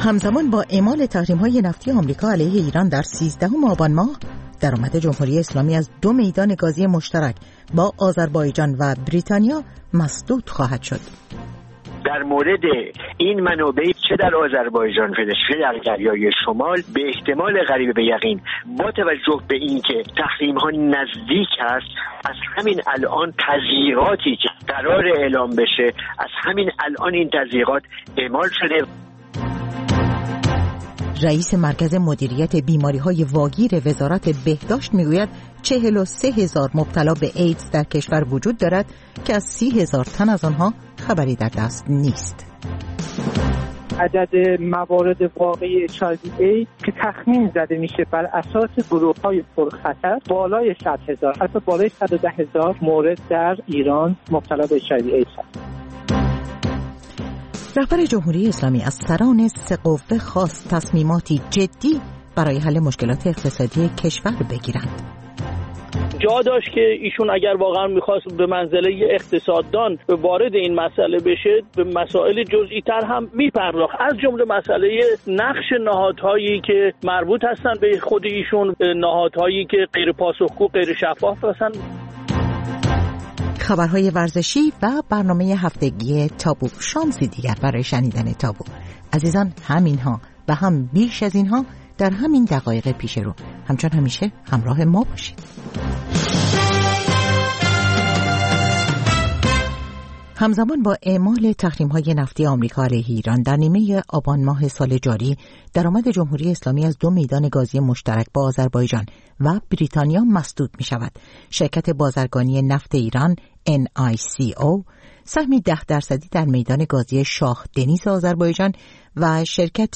همزمان با اعمال تحریم‌های نفتی آمریکا علیه ایران در 13 آبان ماه، درآمد جمهوری اسلامی از 2 میدان گازی مشترک با آذربایجان و بریتانیا مسدود خواهد شد. در مورد این منابع چه در آذربایجان چه در دریای شمال به احتمال قریب به یقین با توجه به اینکه تحریم ها نزدیک است، از همین الان تضییقاتی که قرار اعلام بشه از همین الان این تضییقات اعمال شده. رئیس مرکز مدیریت بیماری‌های واگیر وزارت بهداشت میگوید 43,000 مبتلا به ایدز در کشور وجود دارد که از 30,000 تن از آنها خبری در دست نیست. عدد موارد واقعی HIV که تخمین زده میشه بر اساس گروه‌های پرخطر بالای 100,000، حتی بالای 110,000 مورد در ایران مبتلا به HIV هست. رهبر جمهوری اسلامی از سران سه قوه خواست تصمیماتی جدی برای حل مشکلات اقتصادی کشور بگیرند. جا داشت که ایشون اگر واقعا میخواست به منزله اقتصاددان وارد این مسئله بشه، به مسائل جزئی تر هم میپرداخت، از جمله مسئله نقش نهادهایی که مربوط هستن به خود ایشون، نهادهایی که غیر پاسخگو، غیر شفاف هستن. خبرهای ورزشی و برنامه هفتگی تابو، شانسی دیگر برای شنیدن تابو. عزیزان، همینها و هم بیش از اینها در همین دقایق پیش رو. همچون همیشه همراه ما باشید. همزمان با اعمال تحریم‌های نفتی آمریکا علیه ایران در نیمه آبان ماه سال جاری، درآمد جمهوری اسلامی از 2 میدان گازی مشترک با آذربایجان و بریتانیا مسدود می‌شود. شرکت بازرگانی نفت ایران NICO سهمی 10% در میدان گازی شاه دنیز آذربایجان و شرکت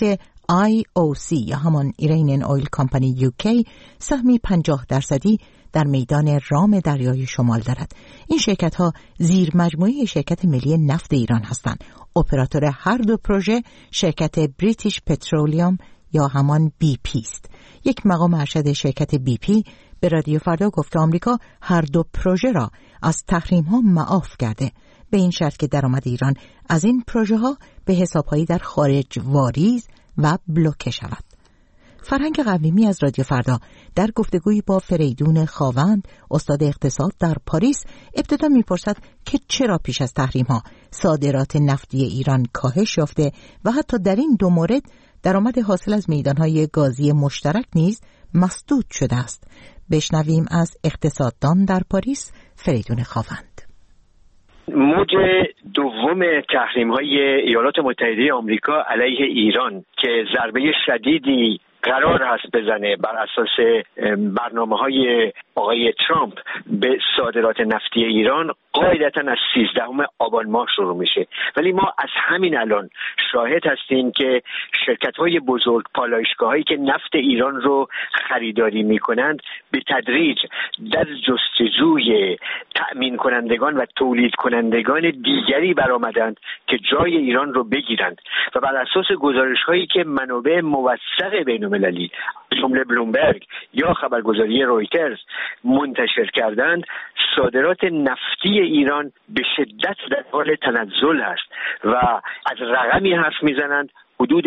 IOC یا همان ایرانیان اویل کمپانی UK سهمی 50% در میدان رام دریای شمال دارد. این شرکت‌ها زیر مجموعه شرکت ملی نفت ایران هستند. اپراتور هر دو پروژه شرکت بریتیش پترولیوم یا همان BP است. یک مقام ارشد شرکت BP به رادیو فردا گفت که آمریکا هر دو پروژه را از تحریم‌ها معاف کرده، به این شرط که درآمد ایران از این پروژه‌ها به حساب‌هایی در خارج واریز و بلوکه شود. فرهنگ قویمی از رادیو فردا در گفتگویی با فریدون خاوند، استاد اقتصاد در پاریس، ابتدا میپرسد که چرا پیش از تحریم‌ها صادرات نفتی ایران کاهش یافته و حتی در این دو مورد درآمد حاصل از میدان‌های گازی مشترک نیز مسدود شده است. بشنویم از اقتصاددان در پاریس، فریدون خاوند. موج دوم تحریم‌های ایالات متحده آمریکا علیه ایران که ضربه شدیدی قرار هست بزنه بر اساس برنامه‌های آقای ترامپ به صادرات نفتی ایران، قاعدتاً از 13 آبان ماه شروع میشه. ولی ما از همین الان شاهد هستیم که شرکت‌های بزرگ، پالایشگاه‌هایی که نفت ایران رو خریداری میکنند به تدریج در جستجوی تأمین کنندگان و تولید کنندگان دیگری برآمدند که جای ایران رو بگیرند و بر اساس گزارش‌هایی که منابع موثق بین‌المللی جمله بلومبرگ یا خبرگزاری رویترز منتشر کردند، صادرات نفتی ایران به شدت در حال تنزل است و از رقمی حرف میزنند حدود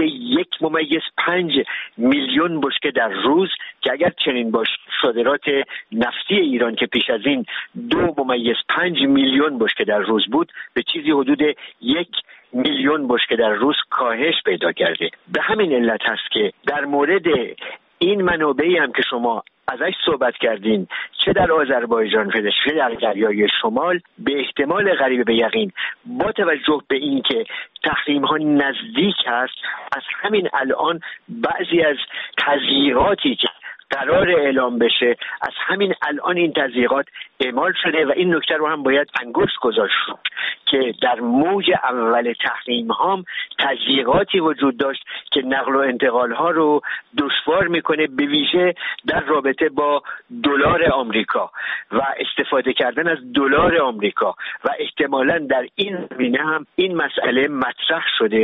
1.5 میلیون بشکه در روز که اگر چنین باشه صادرات نفتی ایران که پیش از این 2.5 میلیون بشکه در روز بود به چیزی حدود 1 میلیون بشکه در روز کاهش پیدا کرده. به همین علت هست که در مورد این منابعی هم که شما ازش صحبت کردین، چه در آذربایجان چه در دریای شمال، به احتمال قریب به یقین با توجه به اینکه تحریم ها نزدیک هست، از همین الان بعضی از تضییقاتی که قرار اعلام بشه از همین الان این تضییقات اعمال شده و این نکته رو هم باید انگشت گذاشت که در موج اول تحریم ها تضییقاتی وجود داشت که نقل و انتقال ها رو دشوار میکنه، به ویژه در رابطه با دلار آمریکا و استفاده کردن از دلار آمریکا و احتمالاً در این زمینه هم این مسئله مطرح شده.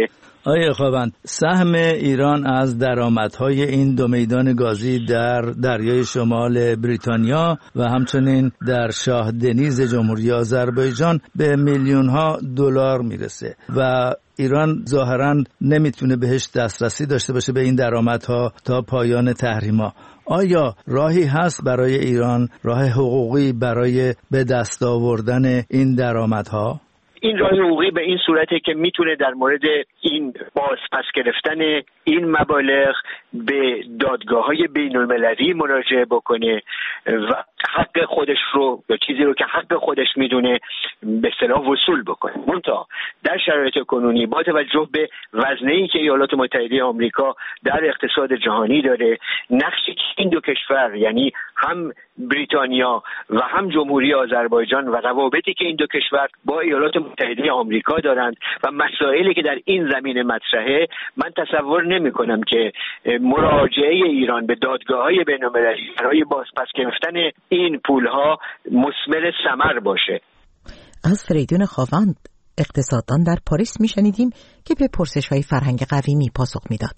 آقای خاوند، سهم ایران از درآمدهای این دو میدان گازی در دریای شمال بریتانیا و همچنین در شاه دنیز جمهوری آذربایجان به میلیون‌ها دلار میرسه و ایران ظاهراً نمیتونه بهش دسترسی داشته باشه به این درآمدها تا پایان تحریم‌ها. آیا راهی هست برای ایران، راه حقوقی برای به دست آوردن این درآمدها؟ این راه حقوقی به این صورته که میتونه در مورد این بازپس گرفتن این مبالغ به دادگاه‌های بین‌المللی مراجعه بکنه و حق خودش رو یا چیزی رو که حق خودش میدونه به اصطلاح وصول بکنه. منتها در شرایط کنونی با توجه به وزنه‌ای که ایالات متحده آمریکا در اقتصاد جهانی داره، نقشی که این دو کشور یعنی هم بریتانیا و هم جمهوری آذربایجان و روابطی که این دو کشور با ایالات متحده آمریکا دارند و مسائلی که در این زمینه مطرحه، من تصور نمی‌کنم که مراجعه ایران به دادگاه‌های بین‌المللی برای بازپس گرفتن این پول‌ها مثمر ثمر باشه. از فریدون خاوند، اقتصاددان در پاریس میشنیدیم که به پرسش‌های فرهنگ قویمی پاسخ میداد.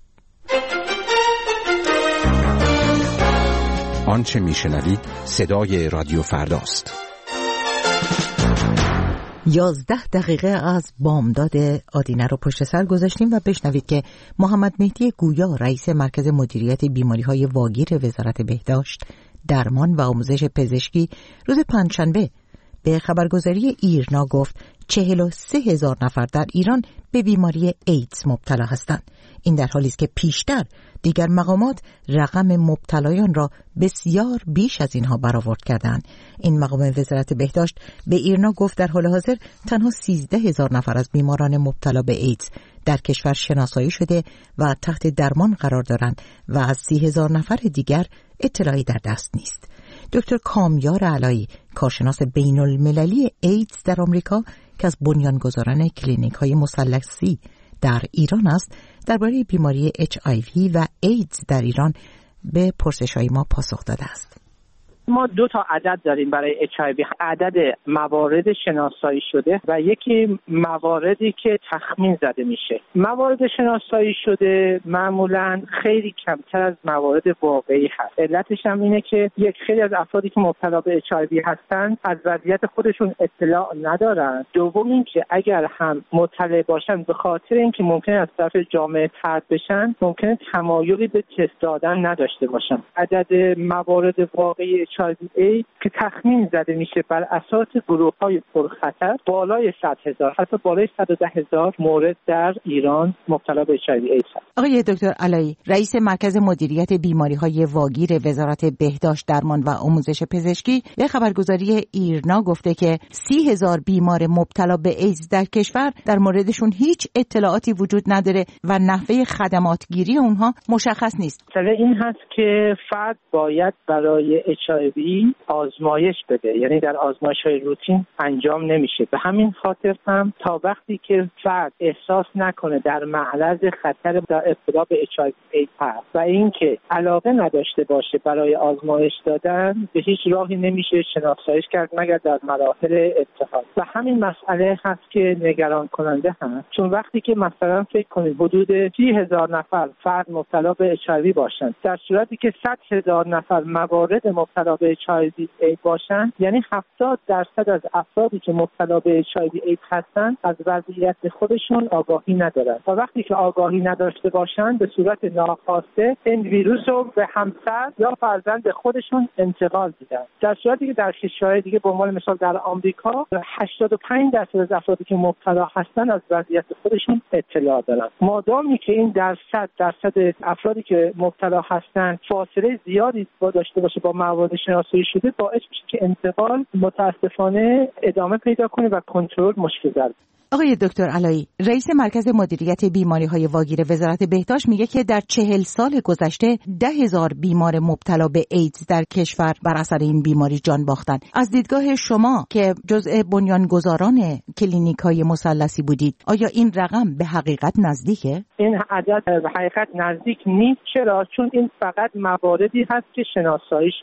آنچه میشنوید صدای رادیو فرداست. 11 دقیقه از بامداد آدینه رو پشت سر گذاشتیم و بشنوید که محمد مهدی گویا رئیس مرکز مدیریت بیماری‌های واگیر وزارت بهداشت، درمان و آموزش پزشکی روز پنجشنبه به خبرگزاری ایرنا گفت 43,000 نفر در ایران به بیماری ایدز مبتلا هستند. این در حالی است که پیشتر دیگر مقامات رقم مبتلایان را بسیار بیش از اینها برآورد کردند. این مقام وزارت بهداشت به ایرنا گفت در حال حاضر تنها 13,000 نفر از بیماران مبتلا به ایدز در کشور شناسایی شده و تحت درمان قرار دارند و از 30,000 نفر دیگر اطلاعی در دست نیست. دکتر کامیار علایی، کارشناس بین‌المللی ایدز در آمریکا که از بنیانگذاران کلینیک‌های مثلثی در ایران است، درباره بیماری HIV و ایدز در ایران به پرسش‌های ما پاسخ داده است. ما 2 تا عدد داریم برای HIV، عدد موارد شناسایی شده و یکی مواردی که تخمین زده میشه. موارد شناسایی شده معمولاً خیلی کمتر از موارد واقعی هست. علتش هم اینه که خیلی از افرادی که مبتلا به HIV هستن از وضعیت خودشون اطلاع ندارن. دوم اینکه اگر هم مطلع باشن به خاطر اینکه ممکنه از طرف جامعه طرد بشن، ممکنه تمایلی به تست دادن نداشته باشن. عدد موارد واقعی HIV که تخمین زده میشه بر اساس گروه‌های پرخطر بالای 100,000 حتی بالای 110,000 مورد در ایران مبتلا به HIV هست. آقای دکتر علایی، رئیس مرکز مدیریت بیماری‌های واگیر وزارت بهداشت، درمان و آموزش پزشکی به خبرگزاری ایرنا گفته که 30,000 بیمار مبتلا به ایدز در کشور در موردشون هیچ اطلاعاتی وجود نداره و نحوه خدماتگیری اونها مشخص نیست. مثلا این هست که فرد باید برای HIV آزمایش بده، یعنی در آزمایش‌های روتین انجام نمیشه. به همین خاطر هم تا وقتی که فرد احساس نکنه در معرض خطر در ابتلا به HIV هست و اینکه علاقه نداشته باشه برای آزمایش دادن، به هیچ راهی نمیشه شناساییش کرد مگر در مراحل ابتدا. و همین مسئله هست که نگران کننده هست، چون وقتی که مثلا فکر کنید حدود 30,000 نفر فرد مبتلا به HIV باشن، در صورتی که 100,000 نفر موارد مبتلا به HIV باشن، یعنی 70% از افرادی که مبتلا به HIV هستن از وضعیت خودشون آگاهی ندارن و وقتی که آگاهی نداشته باشن به صورت ناخواسته این ویروس رو به همسر یا فرزند خودشون انتقال میدن. در صورتی که در کشورهای دیگه به عنوان مثال در آمریکا 85% از افرادی که مبتلا هستن از وضعیت خودشون اطلاع دارن. مادامی که این درصد افرادی که مبتلا هستن فاصله زیادی داشته باشه با موارد شناسایی شده، باعث میشه که انتقال متاسفانه ادامه پیدا کنه و کنترل مشکل داره. آقای دکتر علایی، رئیس مرکز مدیریت بیماری‌های واگیر وزارت بهداشت میگه که در 40 سال گذشته 10,000 بیمار مبتلا به ایدز در کشور بر اثر این بیماری جان باختند. از دیدگاه شما که جزء بنیانگذاران کلینیک‌های مثلثی بودید، آیا این رقم به حقیقت نزدیکه؟ این عدد به حقیقت نزدیک نیست. چرا؟ چون این فقط مواردی هست که شناسایی شدن. در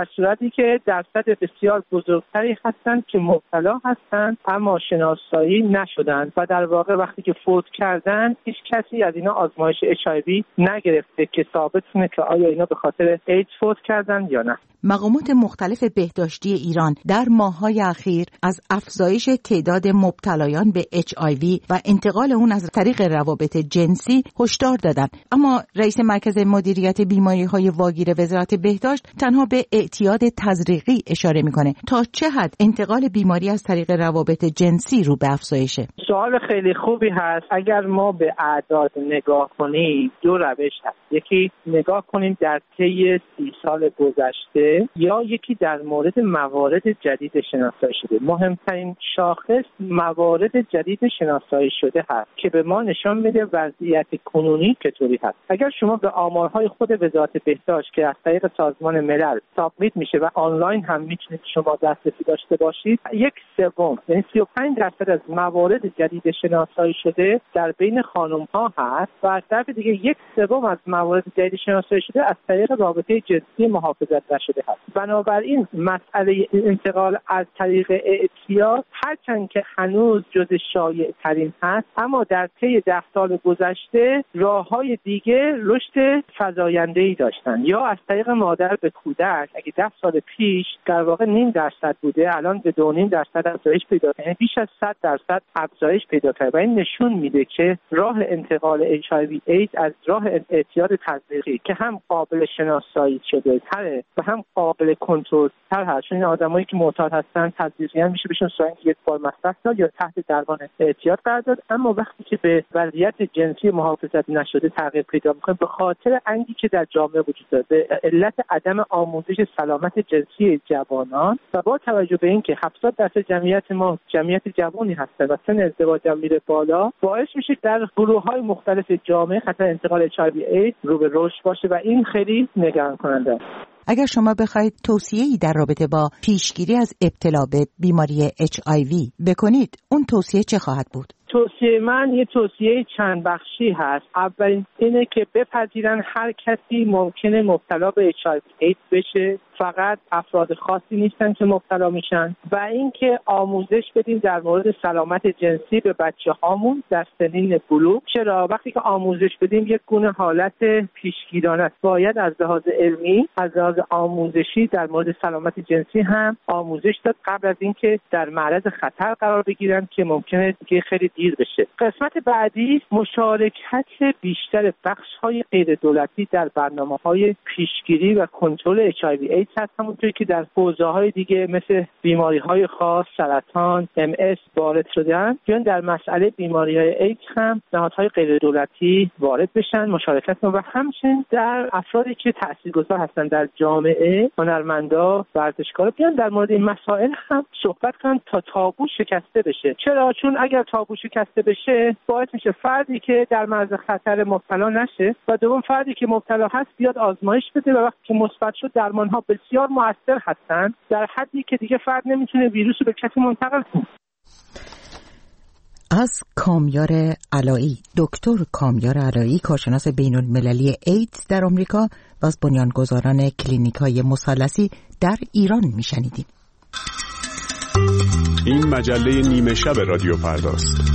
در صورتی که درصد بسیار بزرگتری هستند که مبتلا هستند اما شناسایی نشدند و در واقع وقتی که فوت کردن هیچ کسی از اینا آزمایش HIV نگرفته که ثابت کنه که آیا اینا به خاطر ایدز فوت کردن یا نه. مقامات مختلف بهداشتی ایران در ماه‌های اخیر از افزایش تعداد مبتلایان به HIV و انتقال اون از طریق روابط جنسی هشدار دادند، اما رئیس مرکز مدیریت بیماری‌های واگیر وزارت بهداشت تنها به اعتیاد تزریقی اشاره می‌کنه. تا چه حد انتقال بیماری از طریق روابط جنسی رو به افزایشه؟ سوال خیلی خوبی هست. اگر ما به اعداد نگاه کنیم دو روش هست، یکی نگاه کنیم در طی 30 سال گذشته یا یکی در مورد موارد جدید شناسایی شده. مهمترین شاخص موارد جدید شناسایی شده هست که به ما نشان میده وضعیت کنونی چطوری هست. اگر شما به آمارهای خود وزارت بهداشت که از طریق سازمان ملل سابمیت میشه و آنلاین هم میتونید شما دسترسی داشته باشید، 1/3 یعنی 35% از موارد جدید شناسایی شده در بین خانم ها هست و از طرف دیگه 1/3 از موارد جدید شناسایی شده از طریق رابطه جنسی محافظت نشده هست. بنابراین مسئله انتقال از طریق اعتیاد هرچند که هنوز جز شایع ترین هست، اما در طی 10 سال گذشته راههای دیگه رشد فزاینده‌ای داشتن. یا از طریق مادر به کودک، اگه 10 سال پیش در واقع 0.5% بوده، الان به 2.5% افزایش پیدا کرده، بیش از 100% افزایش پیدا کرده و این نشون میده که راه انتقال HIV ایدز از راه اعتیاد تزریقی که هم قابل شناسایی شده تره و هم قابل کنترل تر هست، چون این آدمایی که معتاد هستن تزریقیان میشه بهشون ساین یک بار مصرف داد یا تحت درمان اعتیاد قرار داد، اما وقتی که به وضعیت جنسی محافظت نشده تغییر پیدا میکنه به خاطر انگی که در جامعه وجود داره، به علت عدم آموزش سلامت جنسی جوانان و با توجه به اینکه 70% جمعیت ما جمعیت جوانی هستن و سن ازدواج هم میره بالا، باعث میشه در گروه‌های مختلف جامعه خطر انتقال HIV ایدز رو به رشد باشه و این خیلی نگران کننده است. اگر شما بخواید توصیه‌ای در رابطه با پیشگیری از ابتلا به بیماری HIV بکنید، اون توصیه چه خواهد بود؟ توصیه من یه توصیه چند بخشی هست. اولین اینه که بپذیرن هر کسی ممکنه مبتلا به HIV ایدز بشه، فقط افراد خاصی نیستن که مبتلا میشن، و اینکه آموزش بدیم در مورد سلامت جنسی به بچه‌هامون در سنین بلوغ. چرا؟ وقتی که آموزش بدیم یک گونه حالت پیشگیرانه است. باید از لحاظ علمی، از لحاظ آموزشی در مورد سلامت جنسی هم آموزش داد قبل از اینکه در معرض خطر قرار بگیرن که ممکنه دیگه خیلی دیر بشه. قسمت بعدی مشارکت بیشتر بخش‌های غیر دولتی در برنامه‌های پیشگیری و کنترل HIV ایدز هست، همونطوری که در حوزه‌های دیگه مثل بیماری‌های خاص، سرطان، MS وارد شدن، بیان در مسئله بیماری‌های ایدز هم نهادهای غیر دولتی وارد بشن، مشارکت کنن و همچنین در افرادی که تاثیرگذار هستن در جامعه، هنرمندا، ورزشکارا، بیان در مورد این مسائل هم صحبت کنن تا تابو شکسته بشه. چرا؟ چون اگر تابو شکسته بشه باعث میشه فردی که در معرض خطر مبتلا نشه و دوم فردی که مبتلا هست بیاد آزمایش بده و وقتی که مثبت شد درمان‌ها بسیار مؤثر هستن در حدی که دیگه فرد نمیتونه ویروس رو به کسی منتقل کنه. از کامیار علایی، دکتر کامیار علایی، کارشناس بین‌المللی ایدز در آمریکا و از بنیانگذاران کلینیک‌های مثلثی در ایران میشنیدیم. این مجله نیمه شب رادیو فرداست.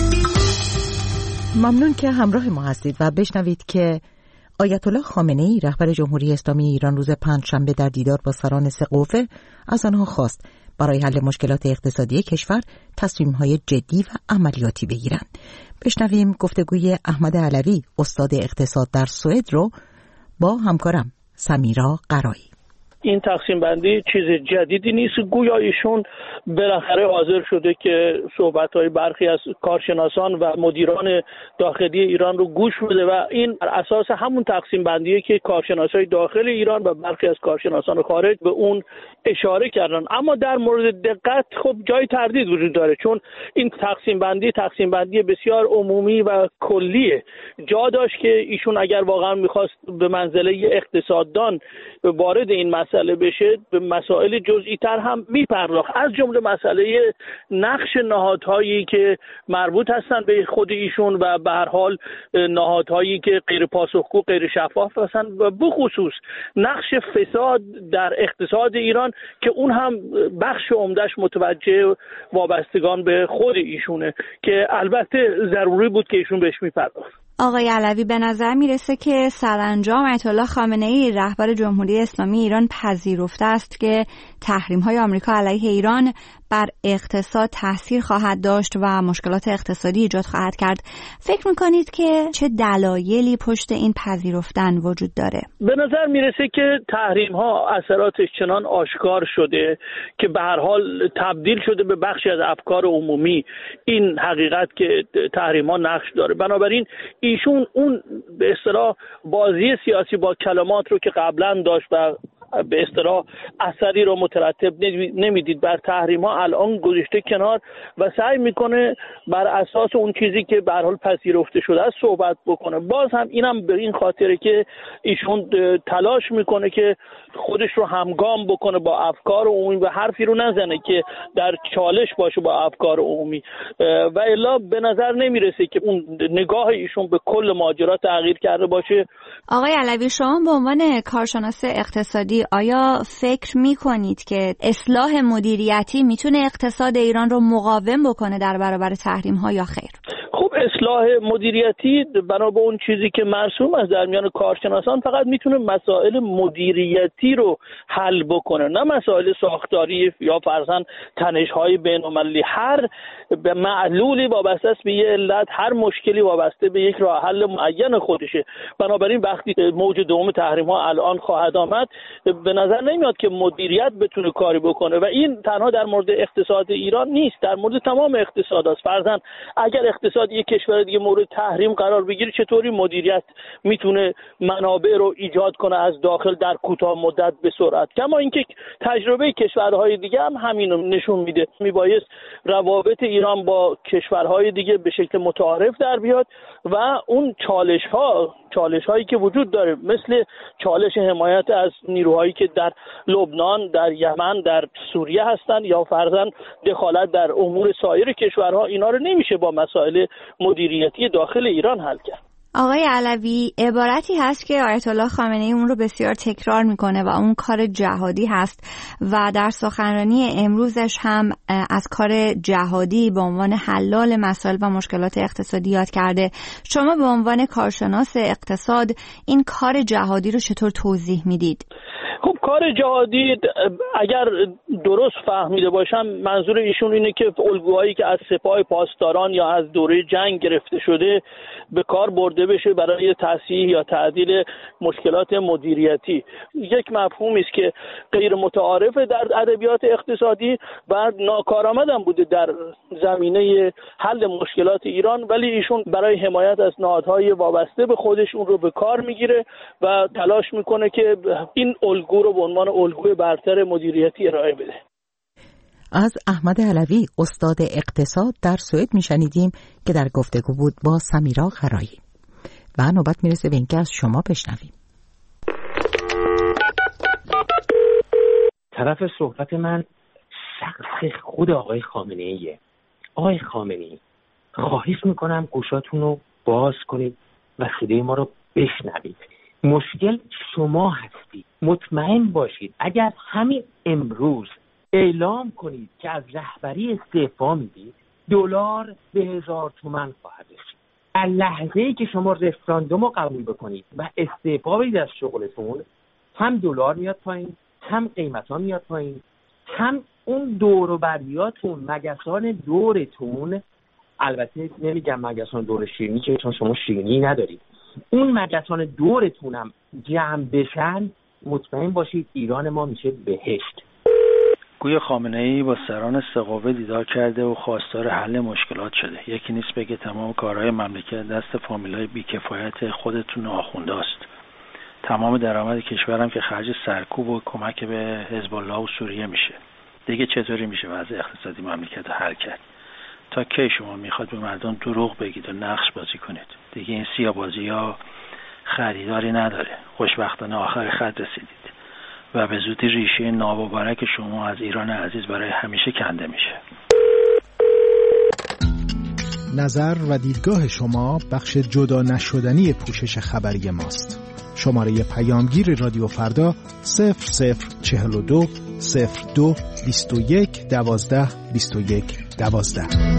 ممنون که همراه ما هستید و بشنوید که آیت الله خامنه‌ای رهبر جمهوری اسلامی ایران روز پنجشنبه در دیدار با سران سقوفه از آنها خواست برای حل مشکلات اقتصادی کشور تصمیم‌های جدی و عملیاتی بگیرند. بشنویم گفتگوی احمد علوی، استاد اقتصاد در سوئد رو با همکارم سمیرا قرایی. این تقسیم بندی چیز جدیدی نیست. گویا ایشون بالاخره حاضر شده که صحبت‌های برخی از کارشناسان و مدیران داخلی ایران رو گوش بده و این بر اساس همون تقسیم بندیه که کارشناسای داخل ایران و برخی از کارشناسان خارج به اون اشاره کردن. اما در مورد دقت خب جای تردید وجود داره، چون این تقسیم بندی بسیار عمومی و کلیه. جا داشت که ایشون اگر واقعا می‌خواست به منزله اقتصاددان وارد این مسئله مسئله بشه به مسائل جزئی تر هم میپرداخت، از جمله مسئله نقش نهادهایی که مربوط هستن به خود ایشون و به هر حال نهادهایی که غیر پاسخگو، غیر شفاف هستن و بخصوص نقش فساد در اقتصاد ایران که اون هم بخش عمدهش متوجه وابستگان به خود ایشونه که البته ضروری بود که ایشون بهش میپرداخت. آقای علوی، به نظر میرسه که سرانجام آیت الله خامنه‌ای رهبر جمهوری اسلامی ایران پذیرفته است که تحریم‌های آمریکا علیه ایران بر اقتصاد تاثیر خواهد داشت و مشکلات اقتصادی ایجاد خواهد کرد. فکر میکنید که چه دلایلی پشت این پذیرفتن وجود داره؟ به نظر میرسه که تحریم‌ها اثراتش چنان آشکار شده که به هر حال تبدیل شده به بخشی از افکار عمومی این حقیقت که تحریم‌ها نقش داره. بنابراین ایشون اون به اصطلاح بازی سیاسی با کلمات رو که قبلا داشت و به اصطلاح اثری رو مترتب نمیدید بر تحریم ها الان گذاشته کنار و سعی میکنه بر اساس اون چیزی که به هر حال پذیرفته شده است صحبت بکنه. باز هم اینم به این خاطره که ایشون تلاش میکنه که خودش رو همگام بکنه با افکار عمومی و حرفی رو نزنه که در چالش باشه با افکار عمومی و الا به نظر نمیرسه که اون نگاه ایشون به کل ماجرا تغییر کرده باشه. آقای علوی، شما به عنوان کارشناس اقتصادی آیا فکر میکنید که اصلاح مدیریتی میتونه اقتصاد ایران رو مقاوم بکنه در برابر تحریم ها یا خیر؟ خب اصلاح مدیریتی بنا به اون چیزی که مرسوم است در میان کارشناسان فقط میتونه مسائل مدیریتی رو حل بکنه، نه مسائل ساختاری یا فرضاً تنش‌های بین‌المللی. هر به معلولی وابسته است به یه علت، هر مشکلی وابسته به یک راه حل معین خودشه. بنابراین وقتی موج دوم تحریم‌ها الان خواهد آمد به نظر نمیاد که مدیریت بتونه کاری بکنه و این تنها در مورد اقتصاد ایران نیست، در مورد تمام اقتصادات. فرضاً اگر اقتصاد یک کشور دیگه مورد تحریم قرار بگیره چطوری مدیریت میتونه منابع رو ایجاد کنه از داخل در کوتاه مدت به سرعت؟ کما اینکه تجربه کشورهای دیگه هم همین رو نشون میده. میبایست روابط ایران با کشورهای دیگه به شکل متعارف در بیاد و اون چالش هایی که وجود داره مثل چالش حمایت از نیروهایی که در لبنان، در یمن، در سوریه هستن یا فرضاً دخالت در امور سایر کشورها، اینا رو نمیشه با مسائل مدیریتی داخل ایران حل کرد. آقای علوی، عبارتی هست که آیت الله خامنه‌ای اون رو بسیار تکرار میکنه و اون کار جهادی هست و در سخنرانی امروزش هم از کار جهادی به عنوان حلال مسائل و مشکلات اقتصادی یاد کرده. شما به عنوان کارشناس اقتصاد این کار جهادی رو چطور توضیح میدید؟ خب کار جهادی اگر درست فهمیده باشم منظور ایشون اینه که الگوهایی که از سپاه پاسداران یا از دوره جنگ گرفته شده به کار برده بشه برای تصحیح یا تعدیل مشکلات مدیریتی. یک مفهومی است که غیر متعارف در ادبیات اقتصادی و ناکارآمد هم بوده در زمینه حل مشکلات ایران، ولی ایشون برای حمایت از نهادهای وابسته به خودش اون رو به کار میگیره و تلاش میکنه که این الگو رو به عنوان الگوی برتر مدیریتی ارائه بده. از احمد علوی استاد اقتصاد در سوئد میشنیدیم که در گفتگو بود با سمیرا خرایی و نوبت میرسه به اینکه از شما بشنویم. طرف صحبت من شخص خود آقای خامنه‌ایه. آقای خامنه‌ای، خواهش میکنم گوشاتون رو باز کنید و صدای ما رو بشنوید. مشکل شما هستید. مطمئن باشید اگر همین امروز اعلام کنید که از رهبری استعفا میدید، دلار به 1000 تومان خواهد رسید. در لحظه‌ای که شما رفراندوم رو قبول بکنید و استعفا بدید از شغلتون، هم دلار میاد پایین، هم قیمتا میاد پایین، هم اون دور و بریاتون، مگسان دورتون، البته نمیگم مگسان دور شیرینی که چون شما شیرینی ندارید، اون مگسان دورتون هم جمع بشن، مطمئن باشید ایران ما میشه بهشت. گویا خامنه‌ای با سران سقاوه دیدار کرده و خواستار حل مشکلات شده. یکی نیست بگه تمام کارهای مملکت دست فامیلای بیکفایت خودتون آخونده است. تمام درآمد کشورم که خرج سرکوب و کمک به حزب الله و سوریه میشه. دیگه چطوری میشه وضع اقتصادی مملکت رو حل کرد؟ تا کی شما میخواد به مردم دروغ بگید و نقش بازی کنید؟ دیگه این سیاه‌بازی‌ها خریداری نداره. خوشبختانه آخر خط رسیدید. و به زودی ریشه نامبارک شما از ایران عزیز برای همیشه کنده میشه. نظر و دیدگاه شما بخش جدا نشدنی پوشش خبری ماست. شماره پیامگیر رادیو فردا 0042 02 21 12 21 12.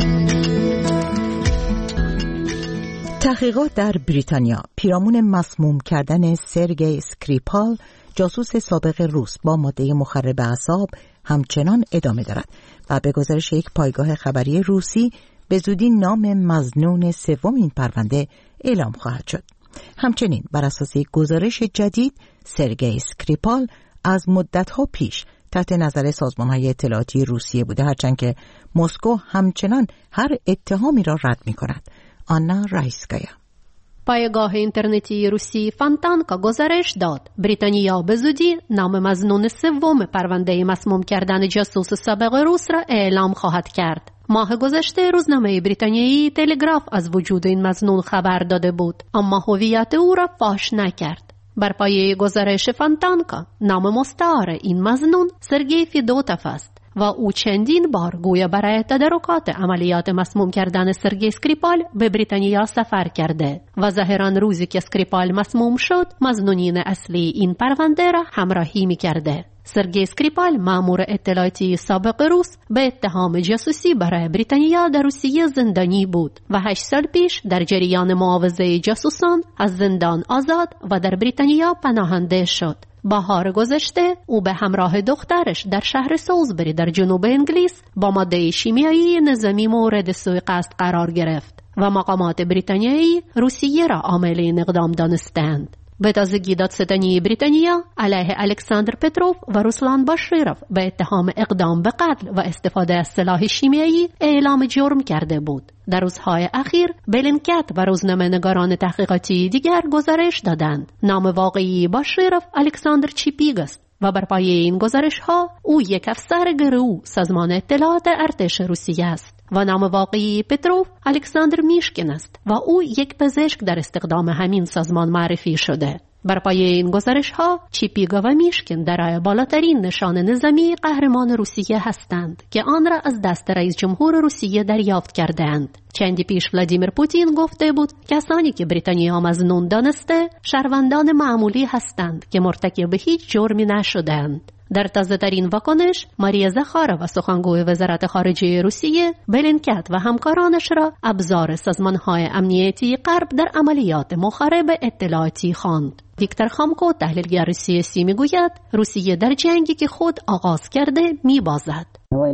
تحقیقات در بریتانیا پیرامون مسموم کردن سرگئی اسکریپال جاسوس سابق روس با ماده مخرب اعصاب همچنان ادامه دارد و به گزارش یک پایگاه خبری روسی به زودی نام مظنون سوم این پرونده اعلام خواهد شد. همچنین بر اساس یک گزارش جدید سرگئی اسکریپال از مدت‌ها پیش تحت نظر سازمان‌های اطلاعاتی روسیه بوده، هرچند که مسکو همچنان هر اتهامی را رد می‌کند. آنا رایسکایا. پایگاه اینترنتی روسی فانتانکا گزارش داد بریتانیا به زودی نام مظنون سوم پرونده مسموم کردن جاسوس سابق روس را اعلام خواهد کرد. ماه گذشته روزنامه بریتانیایی تلگراف از وجود این مظنون خبر داده بود، اما هویت او را فاش نکرد. بر پایه گزارش فانتانکا نام مستعار این مظنون سرگئی فیدوتوف است و او چندین بار گویا برای تدارکات عملیات مسموم کردن سرگئی اسکریپال به بریتانیا سفر کرده و ظاهراً روزی که اسکریپال مسموم شد مظنونین اصلی این پرونده را همراهی می‌کرده. سرگئی اسکریپال مأمور اطلاعاتی سابق روس به اتهام جاسوسی برای بریتانیا در روسیه زندانی بود و 8 سال پیش در جریان معاوضه جاسوسان از زندان آزاد و در بریتانیا پناهنده شد. بهار گذشته او به همراه دخترش در شهر سولزبری در جنوب انگلیس با ماده شیمیایی نظامی مورد سوء قصد قرار گرفت و مقامات بریتانیایی روسیه را عامل این اقدام دانستند. به تازگی دادستانی بریتانیا علیه الکساندر پتروف و روسلان باشیروف به اتهام اقدام به قتل و استفاده از سلاح شیمیایی اعلام جرم کرده بود. در روزهای اخیر بلینکت و روزنامه‌نگاران تحقیقاتی دیگر گزارش دادند نام واقعی باشیروف الکساندر چیپیگ است و بر پایه این گزارش‌ها او یک افسر گرو سازمان اطلاعات ارتش روسیه است و نام واقعی پتروف الکساندر میشکین است و او یک پزشک در استخدام همین سازمان معرفی شده. بر پایه این گزارش‌ها چیپیگا و میشکین در بالاترین نشان نظامی قهرمان روسیه هستند که آن را از دست رئیس جمهور روسیه دریافت کردند. چندی پیش ولادیمیر پوتین گفته بود کسانی که بریتانیا مظنون دانسته شهروندان معمولی هستند که مرتکب هیچ جرمی نشدند. در تازه‌ترین واکنش ماریا زاخارova سخنگوی وزارت خارجه روسیه بلینکت و همکارانش را ابزار سازمان‌های امنیتی غرب در عملیات مخرب اطلاعاتی خواند. ویکتور خامکو تحلیلگر سیاسی میگوید روسیه در جنگی که خود آغاز کرده میبازد.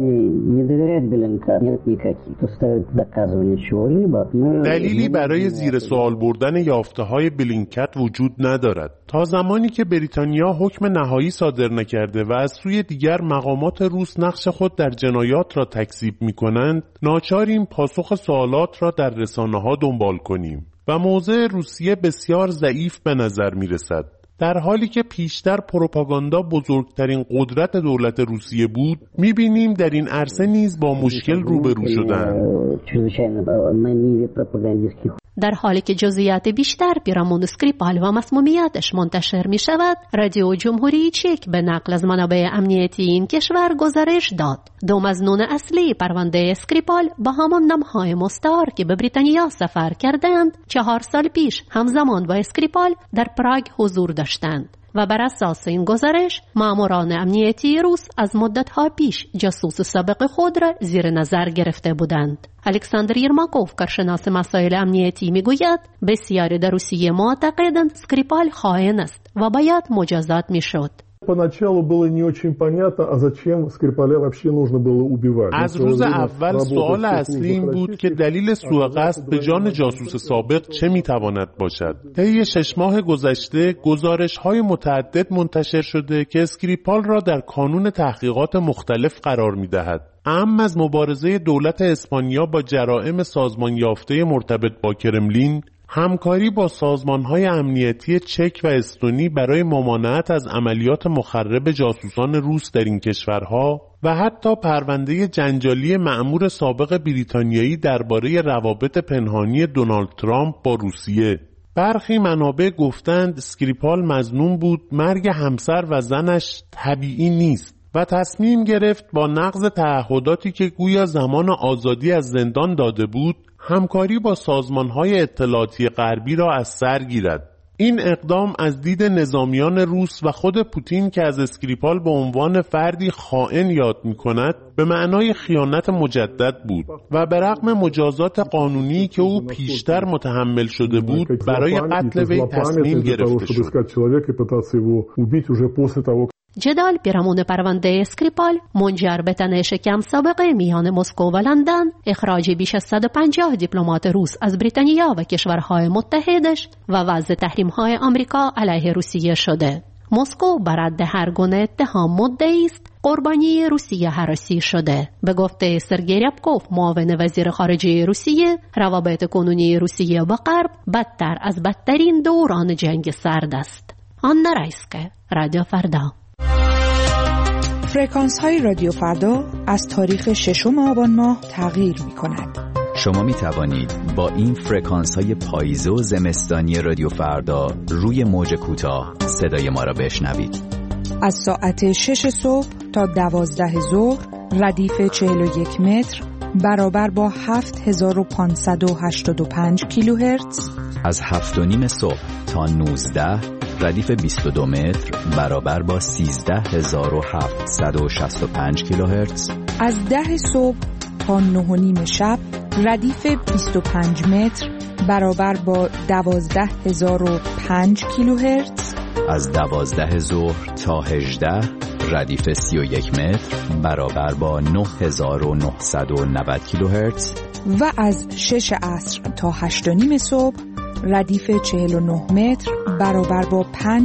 دلیلی برای زیر سوال بردن یافته‌های بلینکت وجود ندارد. تا زمانی که بریتانیا حکم نهایی صادر نکرده و از سوی دیگر مقامات روس نقش خود در جنایات را تکذیب می‌کنند، ناچاریم پاسخ سوالات را در رسانه‌ها دنبال کنیم و موضع روسیه بسیار ضعیف به نظر می‌رسد. در حالی که پیشتر پروپاگاندا بزرگترین قدرت دولت روسیه بود، می‌بینیم در این عرصه نیز با مشکل روبرو شدند. در حالی که جزئیات بیشتر پیرامون اسکریپال و مسمومیتش منتشر می شود، رادیو جمهوری چک به نقل از منابع امنیتی این کشور گزارش داد 2 مظنون اصلی پرونده اسکریپال با همان نام‌های مستعار که به بریتانیا سفر کردند 4 سال پیش همزمان با اسکریپال در پراگ حضور داشتند و بر اساس این گزارش ماموران امنیتی روس از مدت‌ها پیش جاسوس سابق خود را زیر نظر گرفته بودند. الکساندر یرماکوف کارشناس مسائل امنیتی میگوید بسیاری در روسیه معتقدند اسکریپال خائن است و باید مجازات میشد. از روز اول سوال اصلی این بود که دلیل سوء قصد به جان جاسوس سابق چه میتواند باشد. طی 6 ماه گذشته گزارش‌های متعدد منتشر شده که اسکریپال را در کانون تحقیقات مختلف قرار میدهد. اهم از مبارزه دولت اسپانیا با جرائم سازمان یافته مرتبط با کرملین، همکاری با سازمان‌های امنیتی چک و استونی برای ممانعت از عملیات مخرب جاسوسان روس در این کشورها و حتی پرونده جنجالی مأمور سابق بریتانیایی درباره روابط پنهانی دونالد ترامپ با روسیه. برخی منابع گفتند اسکریپال مظنون بود، مرگ همسر و زنش طبیعی نیست و تصمیم گرفت با نقض تعهداتی که گویا زمان آزادی از زندان داده بود، همکاری با سازمان‌های اطلاعاتی غربی را از سر گیرد. این اقدام از دید نظامیان روس و خود پوتین که از اسکریپال به عنوان فردی خائن یاد می‌کند، به معنای خیانت مجدد بود و به رغم مجازات قانونی که او پیشتر متحمل شده بود، برای قتل وی تصمیم گرفته شد. جدال پیرامون پرونده اسکریپال منجر به تنش کم سابقه میان مسکو و لندن، اخراج بیش از 150 دیپلمات روس از بریتانیا و کشورهای متحدش و وضع تحریم‌های آمریکا علیه روسیه شده. مسکو بر رد هر گونه اتهام مدعی است قربانی روسیه هراسی شده. به گفته سرگئی ریابکوف، معاون وزیر خارجه روسیه، روابط کنونی روسیه با غرب بدتر از بدترین دوران جنگ سرد است. آنا رایسکه، رادیو فردا. فرکانس های رادیو فردا از تاریخ 6 آبان ماه تغییر می کند. شما می توانید با این فرکانس های پاییزه و زمستانی رادیو فردا روی موج کوتاه صدای ما را بشنوید. از ساعت 6 صبح تا 12 ظهر ردیف 41 متر برابر با 7585 کیلوهرتز. از 7:30 صبح تا 19 ردیف 22 متر برابر با 13765 کیلوهرتز. از 10 صبح تا 9:30 شب ردیف 25 متر برابر با 12005 کیلوهرتز. از 12 ظهر تا 18 ردیف 31 متر برابر با 9990 کیلوهرتز. و از 6 عصر تا 8:30 صبح ردیف 49 متر برابر با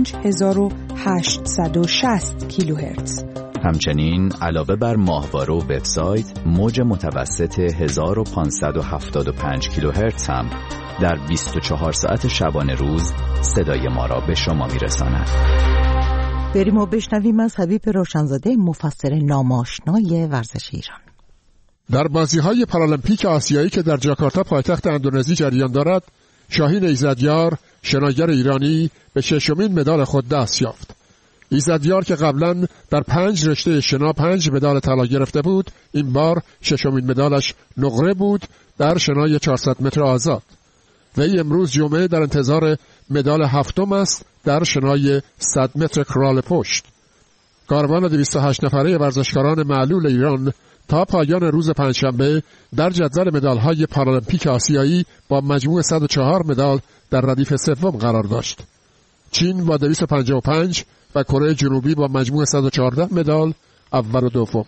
5860 کیلوهرتز. همچنین علاوه بر ماهواره و وبسایت، موج متوسط 1575 کیلوهرتز هم در 24 ساعت شبانه روز صدای ما را به شما میرساند. بریم و بشنویم از حبیب روشنزاده، مفسر ناماشنای ورزش ایران. در بازی‌های پارالمپیک آسیایی که در جاکارتا پایتخت اندونزی جریان دارد، شاهین ایزدیار، شناگر ایرانی، به 6مین مدال خود دست یافت. ایزدیار که قبلا در 5 رشته شنا 5 مدال طلا گرفته بود، این بار 6مین مدالش نقره بود در شنای 400 متر آزاد. وی امروز جمعه در انتظار مدال 7م است در شنای 100 متر کرال پشت. کاروان 208 نفره ورزشکاران معلول ایران تا پایان روز پنجشنبه در جدول مدال‌های پارالمپیک آسیایی با مجموع 104 مدال در ردیف سوم قرار داشت. چین با 255 و کره جنوبی با مجموع 114 مدال اول و دوم.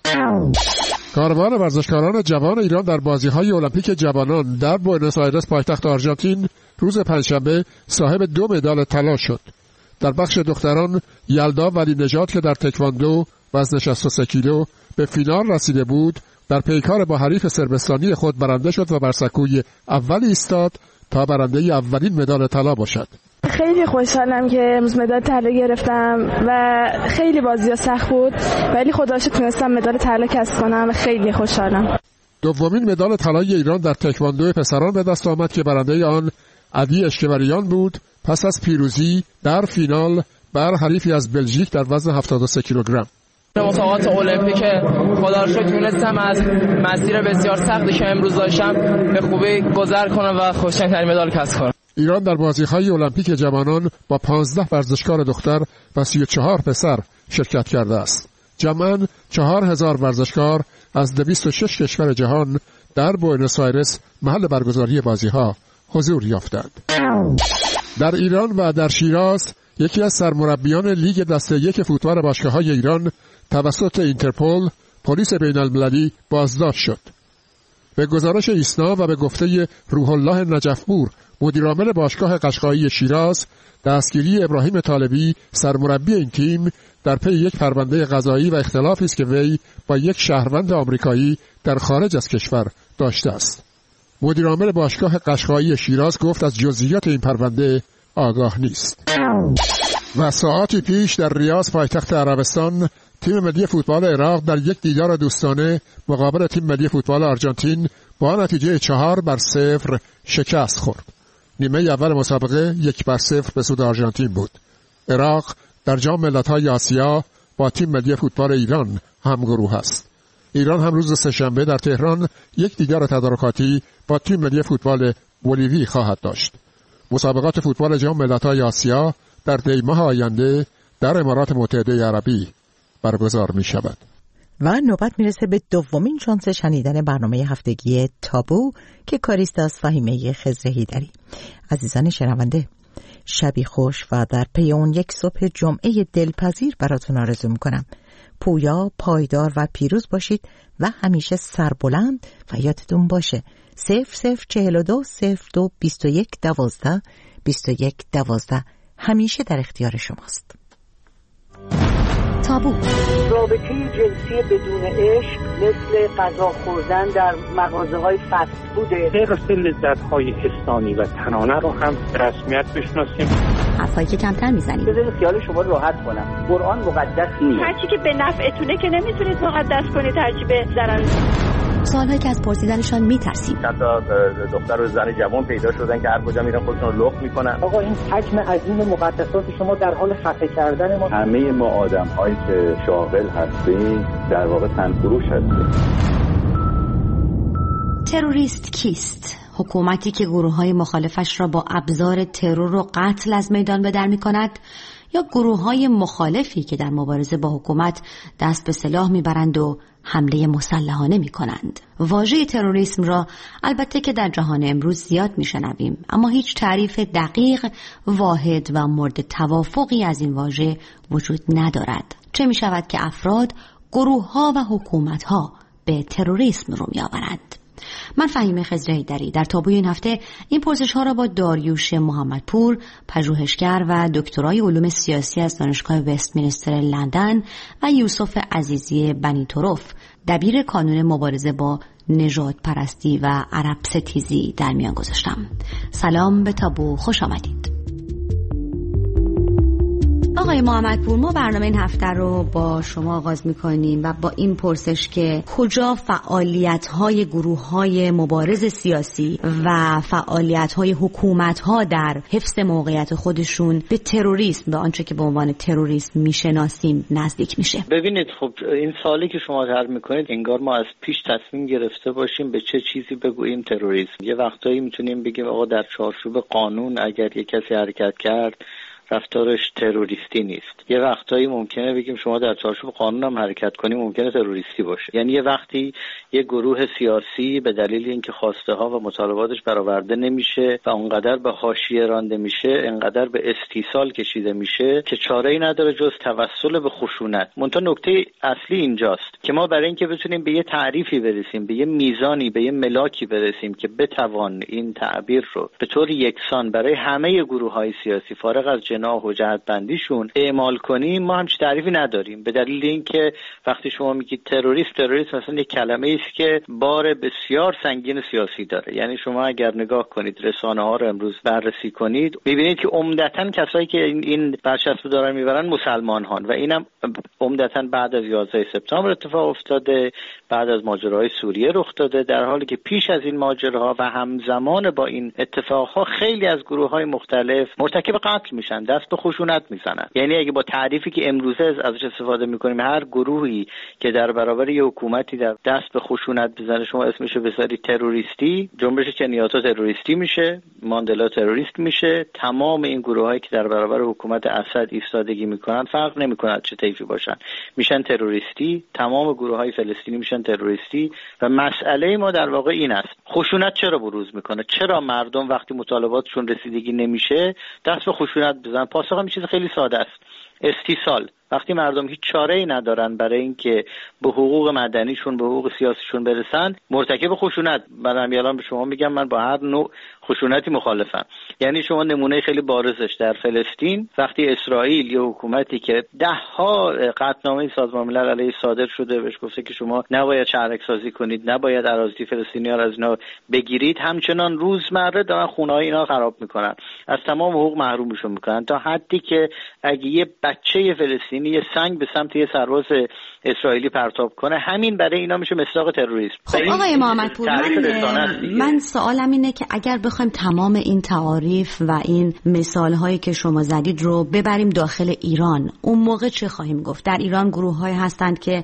کاروان ورزشکاران جوان ایران در بازی‌های المپیک جوانان در بوئنوس آیرس پایتخت آرژانتین روز پنجشنبه صاحب 2 مدال طلا شد. در بخش دختران یلدا ولی نژاد که در تکواندو وزن 63 کیلو به فینال رسیده بود، در پیکار با حریف صربستانی خود برنده شد و بر سکوی اول ایستاد تا برنده اولین مدال طلا باشد. خیلی خوشحالم که امروز مدال طلا گرفتم و خیلی بازی‌ها سخت بود، ولی خدا رو شکر تونستم مدال طلا کسب کنم و خیلی خوشحالم. دومین مدال طلای ایران در تکواندو پسران به دست آمد که برنده آن علی اشکبریان بود، پس از پیروزی در فینال بر حریفی از بلژیک در وزن 73 کیلوگرم. مسابقات المپیک خدا رو شکر تونستم از مسیر بسیار سختی که امروز داشتم به خوبی گذر کنم و خوشایندترین مدال کسب کنم. ایران در بازی‌های المپیک جوانان با 15 ورزشکار دختر و 34 پسر شرکت کرده است. جمعاً 4000 ورزشکار از 206 کشور جهان در بوئنوس آیرس محل برگزاری بازی‌ها حضور یافتند. در ایران و در شیراز یکی از سرمربیان لیگ دسته یک فوتبال باشگاه‌های ایران توسط اینترپل، پلیس بین‌المللی، بازداشت شد. به گزارش ایسنا و به گفته روح الله نجفپور، مدیرعامل باشگاه قشقایی شیراز، دستگیری ابراهیم طالبی، سرمربی این تیم، در پی یک پرونده قضایی و اختلافی است که وی با یک شهروند آمریکایی در خارج از کشور داشته است. مدیرعامل باشگاه قشقایی شیراز گفت از جزئیات این پرونده آگاه نیست. و ساعتی پیش در ریاض پایتخت عربستان تیم ملی فوتبال عراق در یک دیدار دوستانه مقابل تیم ملی فوتبال آرژانتین با نتیجه 4-0 شکست خورد. نیمه اول مسابقه 1-0 به سود آرژانتین بود. عراق در جام ملت‌های آسیا با تیم ملی فوتبال ایران همگروه است. ایران هم روز سه‌شنبه در تهران یک دیدار تدارکاتی با تیم ملی فوتبال بولیوی خواهد داشت. مسابقات فوتبال جام ملت‌های آسیا در دی‌ماه آینده در امارات متحده عربی برگزار می شود. و نوبت میرسه به دومین شانس شنیدن برنامه هفتگی تابو که کاریست از فهیمه خضر هیدری. عزیزان شنونده، شبی خوش و در پی اون یک صبح جمعه دلپذیر براتون آرزو میکنم. پویا، پایدار و پیروز باشید و همیشه سربلند و یادتون باشه 0042 02 21 12 21 12 همیشه در اختیار شماست. تابو. رابطه جنسی بدون عشق مثل غذا خوردن در مغازه‌های فست فوده. حرص لذت‌های حسانی و تنانه رو هم رسمیت بشناسیم. حرفایی که کمتر میزنیم. بذارید خیال شما راحت کنم. قرآن مقدس نیست. هرچی که به نفعتونه که نمیتونید مقدس کنید، هرچی به ضرر. سوالهایی که از پرسیدنشان میترسیم. چند تا دختر و زن جوان پیدا شدن که هر کجا میرن خودشون رو لخت میکنن. آقا این حجم عظیم مقدسات شما در حال خفه کردن ما. همه ما آدم‌هایی که شاغل هستیم در واقع تنفروش هستیم. تروریست کیست؟ حکومتی که گروه‌های مخالفش را با ابزار ترور و قتل از میدان به در می‌کند، یا گروه‌های مخالفی که در مبارزه با حکومت دست به سلاح می‌برند و حمله مسلحانه می‌کنند؟ واژه تروریسم را البته که در جهان امروز زیاد می‌شنویم، اما هیچ تعریف دقیق، واحد و مورد توافقی از این واژه وجود ندارد. چه می‌شود که افراد، گروه‌ها و حکومت‌ها به تروریسم رو می‌آورند؟ من فهیمه خضر هیدری در تابوی این هفته این پرسش‌ها را با داریوش محمدپور، پژوهشگر و دکترای علوم سیاسی از دانشگاه وستمینستر لندن و یوسف عزیزی بنی طرف، دبیر کانون مبارزه با نژاد پرستی و عرب ستیزی در میان گذاشتم. سلام به تابو، خوش آمدید. آقای محمدپور، ما برنامه این هفته رو با شما آغاز می‌کنیم و با این پرسش که کجا فعالیت‌های گروه‌های مبارز سیاسی و فعالیت‌های حکومت‌ها در حفظ موقعیت خودشون به تروریسم، به آنچه که به عنوان تروریسم میشناسیم، نزدیک میشه. ببینید، خب این سوالی که شما طرح می‌کنید انگار ما از پیش تصمیم گرفته باشیم به چه چیزی بگوییم تروریسم. یه وقتایی میتونیم بگیم آقا در چارچوب قانون اگر یک کسی حرکت کرد رفتارش تروریستی نیست. یه وقتایی ممکنه بگیم شما در چارچوب قانون هم حرکت کنی ممکنه تروریستی باشه. یعنی یه وقتی یه گروه سیاسی به دلیل اینکه خواسته ها و مطالباتش برآورده نمیشه و اونقدر به حاشیه رانده میشه، انقدر به استیصال کشیده میشه که چاره‌ای نداره جز توسل به خشونت. منتها نکته اصلی اینجاست که ما برای اینکه بتونیم به یه تعریفی برسیم، به یه میزانی، به یه ملاکی برسیم که بتوان این تعبیر رو به طور یکسان برای همه گروه‌های سیاسی فارغ از جناح و جهت بندیشون اعمال کنیم، ما همچین تعریفی نداریم. به دلیل اینکه وقتی شما میگید تروریسم مثلا یک کلمه است که بار بسیار سنگین سیاسی داره. یعنی شما اگر نگاه کنید رسانه‌ها رو امروز بررسی کنید، می‌بینید که عمدتاً کسایی که این برچسب دارن میبرن مسلمان‌هان و اینم عمدتاً بعد از 11 سپتامبر اتفاق افتاده، بعد از ماجراهای سوریه رخ داده، در حالی که پیش از این ماجراها و همزمان با این اتفاقها خیلی از گروه‌های مختلف مرتکب قتل میشن، دست به خشونت میزنن. یعنی اگه با تعریفی که امروزه ازش استفاده میکنیم، هر گروهی که در برابر یک حکومتی در دست به خشونت بزنه شما اسمشو بذاری تروریستی، جنبش کنیاتا تروریستی میشه، ماندلا تروریست میشه، تمام این گروهایی که در برابر حکومت اسد ایستادگی میکنن فرق نمیکنه چه طیفی باشن میشن تروریستی، تمام گروههای فلسطینی میشن تروریستی. و مسئله ما در واقع این است: خشونت چرا بروز میکنه؟ چرا مردم وقتی مطالباتشون رسیدگی نمیشه دست به خشونت بزنن؟ پاسخ هم چیز خیلی ساده است: استیصال. وقتی مردم هیچ چاره‌ای ندارن برای اینکه به حقوق مدنیشون، به حقوق سیاسیشون برسن، مرتکب خشونت. من الان به شما میگم من با هر نوع خشونتی مخالفم. یعنی شما نمونه خیلی بارزش در فلسطین، وقتی اسرائیل یا حکومتی که ده‌ها قطعنامه سازمان ملل علیه صادر شده بهش گفته که شما نباید شهرک سازی کنید، نباید اراضی فلسطینی‌ها را از اینا بگیرید، همچنان روزمره دارن خونه‌های اینا خراب میکنن، از تمام حقوق محرومشون میکنن، تا حدی که اگه یه بچه فلسطینی یعنی یه سنگ به سمت یه سرباز اسرائیلی پرتاب کنه، همین برای اینا میشه مصداق تروریسم. خب آقای محمدپور، من سوالم اینه که اگر بخوایم تمام این تعاریف و این مثالهایی که شما زدید رو ببریم داخل ایران، اون موقع چه خواهیم گفت؟ در ایران گروه‌هایی هستند که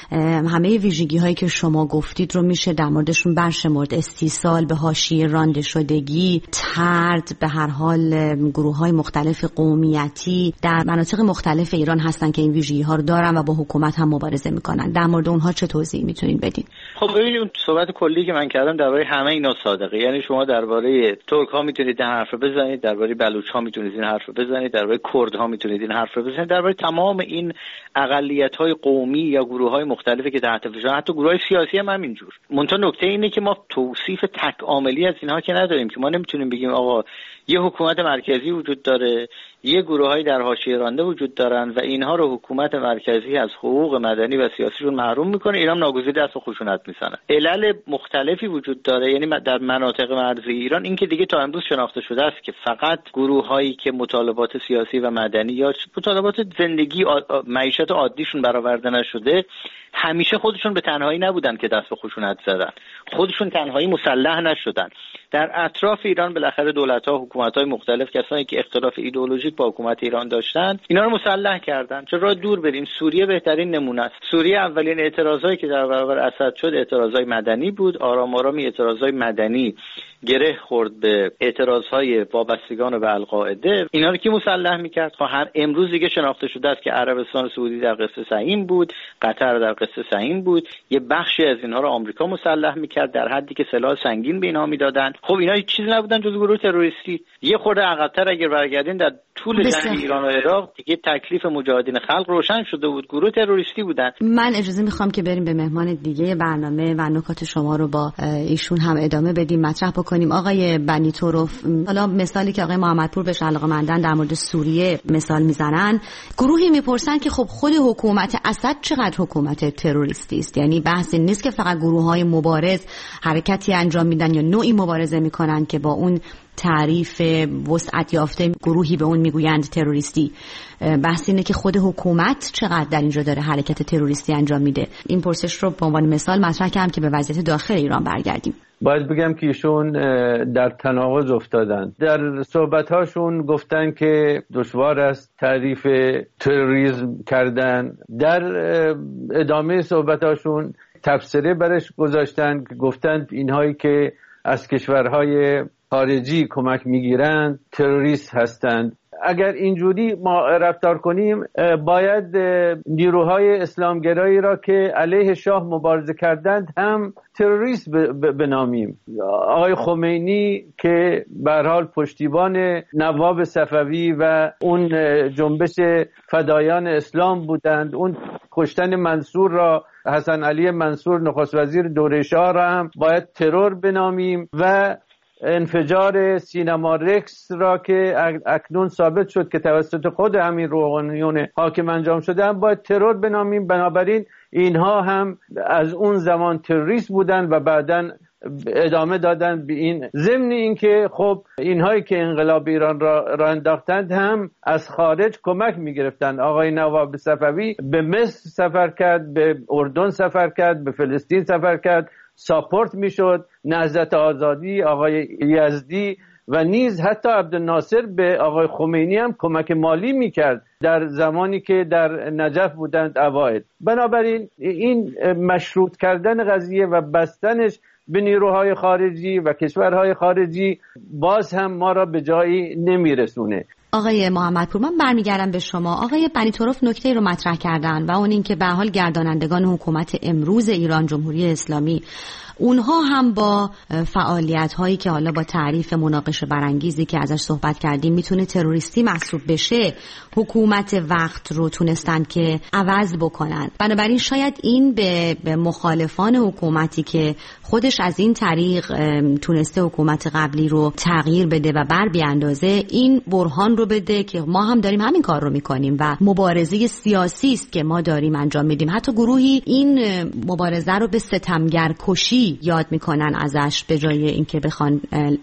همه ویژگی‌هایی که شما گفتید رو میشه در موردشون برشمرد: استیصال به حاشیه رانده شدگی، طرد، به هر حال گروه‌های مختلف قومیتی در مناطق مختلف ایران هستن که این ویژگی‌ها رو دارن و با حکومت هم مبارزه میکنن. در مورد اونها چه توضیحی میتونین بدین؟ خب ببینید، اون صحبت کلی که من کردم درباره همه اینا صادقه. یعنی شما درباره ترک‌ها میتونید این حرف بزنید، درباره بلوچ‌ها میتونید این حرف بزنید، درباره کردها میتونید این حرف بزنید، درباره تمام این اقلیت‌های قومی یا گروه‌های مختلفی که تحت فشار، حتی گروه‌های سیاسی هم اینجور. منتها نکته اینه که ما توصیف تک عاملی از اینها که نداریم، که ما نمیتونیم بگیم آقا یه حکومت مرکزی وجود داره، یه گروه‌های در حاشیه رانده وجود دارن و اینها رو حکومت مرکزی از حقوق مدنی و سیاسیشون محروم میکنه، اینا هم ناگزیر دست به خشونت میزنن. علل مختلفی وجود داره. یعنی در مناطق مرزی ایران این که دیگه تا امروز شناخته شده است که فقط گروه‌هایی که مطالبات سیاسی و مدنی یا مطالبات زندگی معیشت عادیشون برآورده نشده، همیشه خودشون به تنهایی نبودن که دست به خشونت زدن، خودشون تنهایی مسلح نشدن. در اطراف ایران بالاخره دولت‌ها، حکومت‌های مختلف، کسانی که اختلاف ایدئولوژیک با حکومت ایران داشتن، اینا رو مسلح کردن. چرا دور بریم؟ سوریه بهترین نمونه است. سوریه اولین اعتراضایی که در برابر اسد شد اعتراضای مدنی بود. آرام آرامی اعتراضای مدنی گره خورد به اعتراضهای وابستگان به القاعده. اینا رو کی مسلح می‌کرد؟ خب هر امروز دیگه شناخته شده است که عربستان سعودی در قصه سهیم بود، قطر در قصه سهیم بود. یه بخشی از اینها رو آمریکا مسلح می‌کرد در حدی که سلاح سنگین به اینها میدادن. خب اینا هیچ چیزی نبودن جز گروه تروریستی. یه خورده عقب‌تر اگر برگردین، در طول جنگ ایران و عراق دیگه تکلیف مجاهدین خلق روشن شده بود، گروه تروریستی بودن. من اجازه میخوام که بریم به مهمان دیگه برنامه و نکات شما رو با ایشون هم ادامه بدیم، مطرح بکنیم. آقای بنی طرف، حالا مثالی که آقای محمدپور بهش علاقه‌مندن در مورد سوریه مثال میزنن، گروهی میپرسن که خب خود حکومت اسد چقدر حکومت تروریستی است؟ یعنی بحث نیست که فقط گروه‌های مبارز حرکتی انجام میدن یا نوعی مبارزه میکنن که با اون تعریف وسعت یافته گروهی به اون میگویند تروریستی. بحث اینه که خود حکومت چقدر در اینجا داره حرکت تروریستی انجام میده. این پرسش رو به عنوان مثال مطرح کردم که به وضعیت داخل ایران برگردیم. باید بگم که ایشون در تناقض افتادن. در صحبت‌هاشون گفتن که دشوار است تعریف تروریسم کردن. در ادامه صحبت‌هاشون تفسیری برش گذاشتن که گفتن اینهایی که از کشورهای خارجی کمک میگیرند تروریست هستند. اگر اینجوری ما رفتار کنیم، باید نیروهای اسلامگرایی را که علیه شاه مبارزه کردند هم تروریست بنامیم. آقای خمینی که به هر حال پشتیبان نواب صفوی و اون جنبش فدایان اسلام بودند، اون کشتن منصور را، حسن علی منصور نخست وزیر دوره شاه را هم باید ترور بنامیم و انفجار سینما رکس را که اکنون ثابت شد که توسط خود همین روحانیون حاکم انجام شده هم باید ترور بنامیم. بنابراین اینها هم از اون زمان تروریست بودن و بعداً ادامه دادن به این. ضمن این که خب اینهایی که انقلاب ایران را انداختند هم از خارج کمک میگرفتند. آقای نواب صفوی به مصر سفر کرد، به اردن سفر کرد، به فلسطین سفر کرد، ساپورت میشد. نهضت آزادی، آقای یزدی و نیز حتی عبدالناصر به آقای خمینی هم کمک مالی میکرد در زمانی که در نجف بودند اوایل. بنابراین این مشروط کردن قضیه و بستنش به نیروهای خارجی و کشورهای خارجی باز هم ما را به جایی نمیرسونه. آقای محمدپور، من برمیگردم به شما. آقای بنی طرف نکته رو مطرح کردن و اون این که به حال گردانندگان حکومت امروز ایران جمهوری اسلامی، اونها هم با فعالیت هایی که حالا با تعریف مناقشه برانگیزی که ازش صحبت کردیم میتونه تروریستی محسوب بشه، حکومت وقت رو تونستن که عوض بکنن. بنابراین شاید این به مخالفان حکومتی که خودش از این طریق تونسته حکومت قبلی رو تغییر بده و بر بیاندازه، این برهان رو بده که ما هم داریم همین کار رو میکنیم و مبارزه سیاسی است که ما داریم انجام میدیم. حتی گروهی این مبارزه رو به ستمگر کشی چی یاد میکنن ازش به جای اینکه بخوان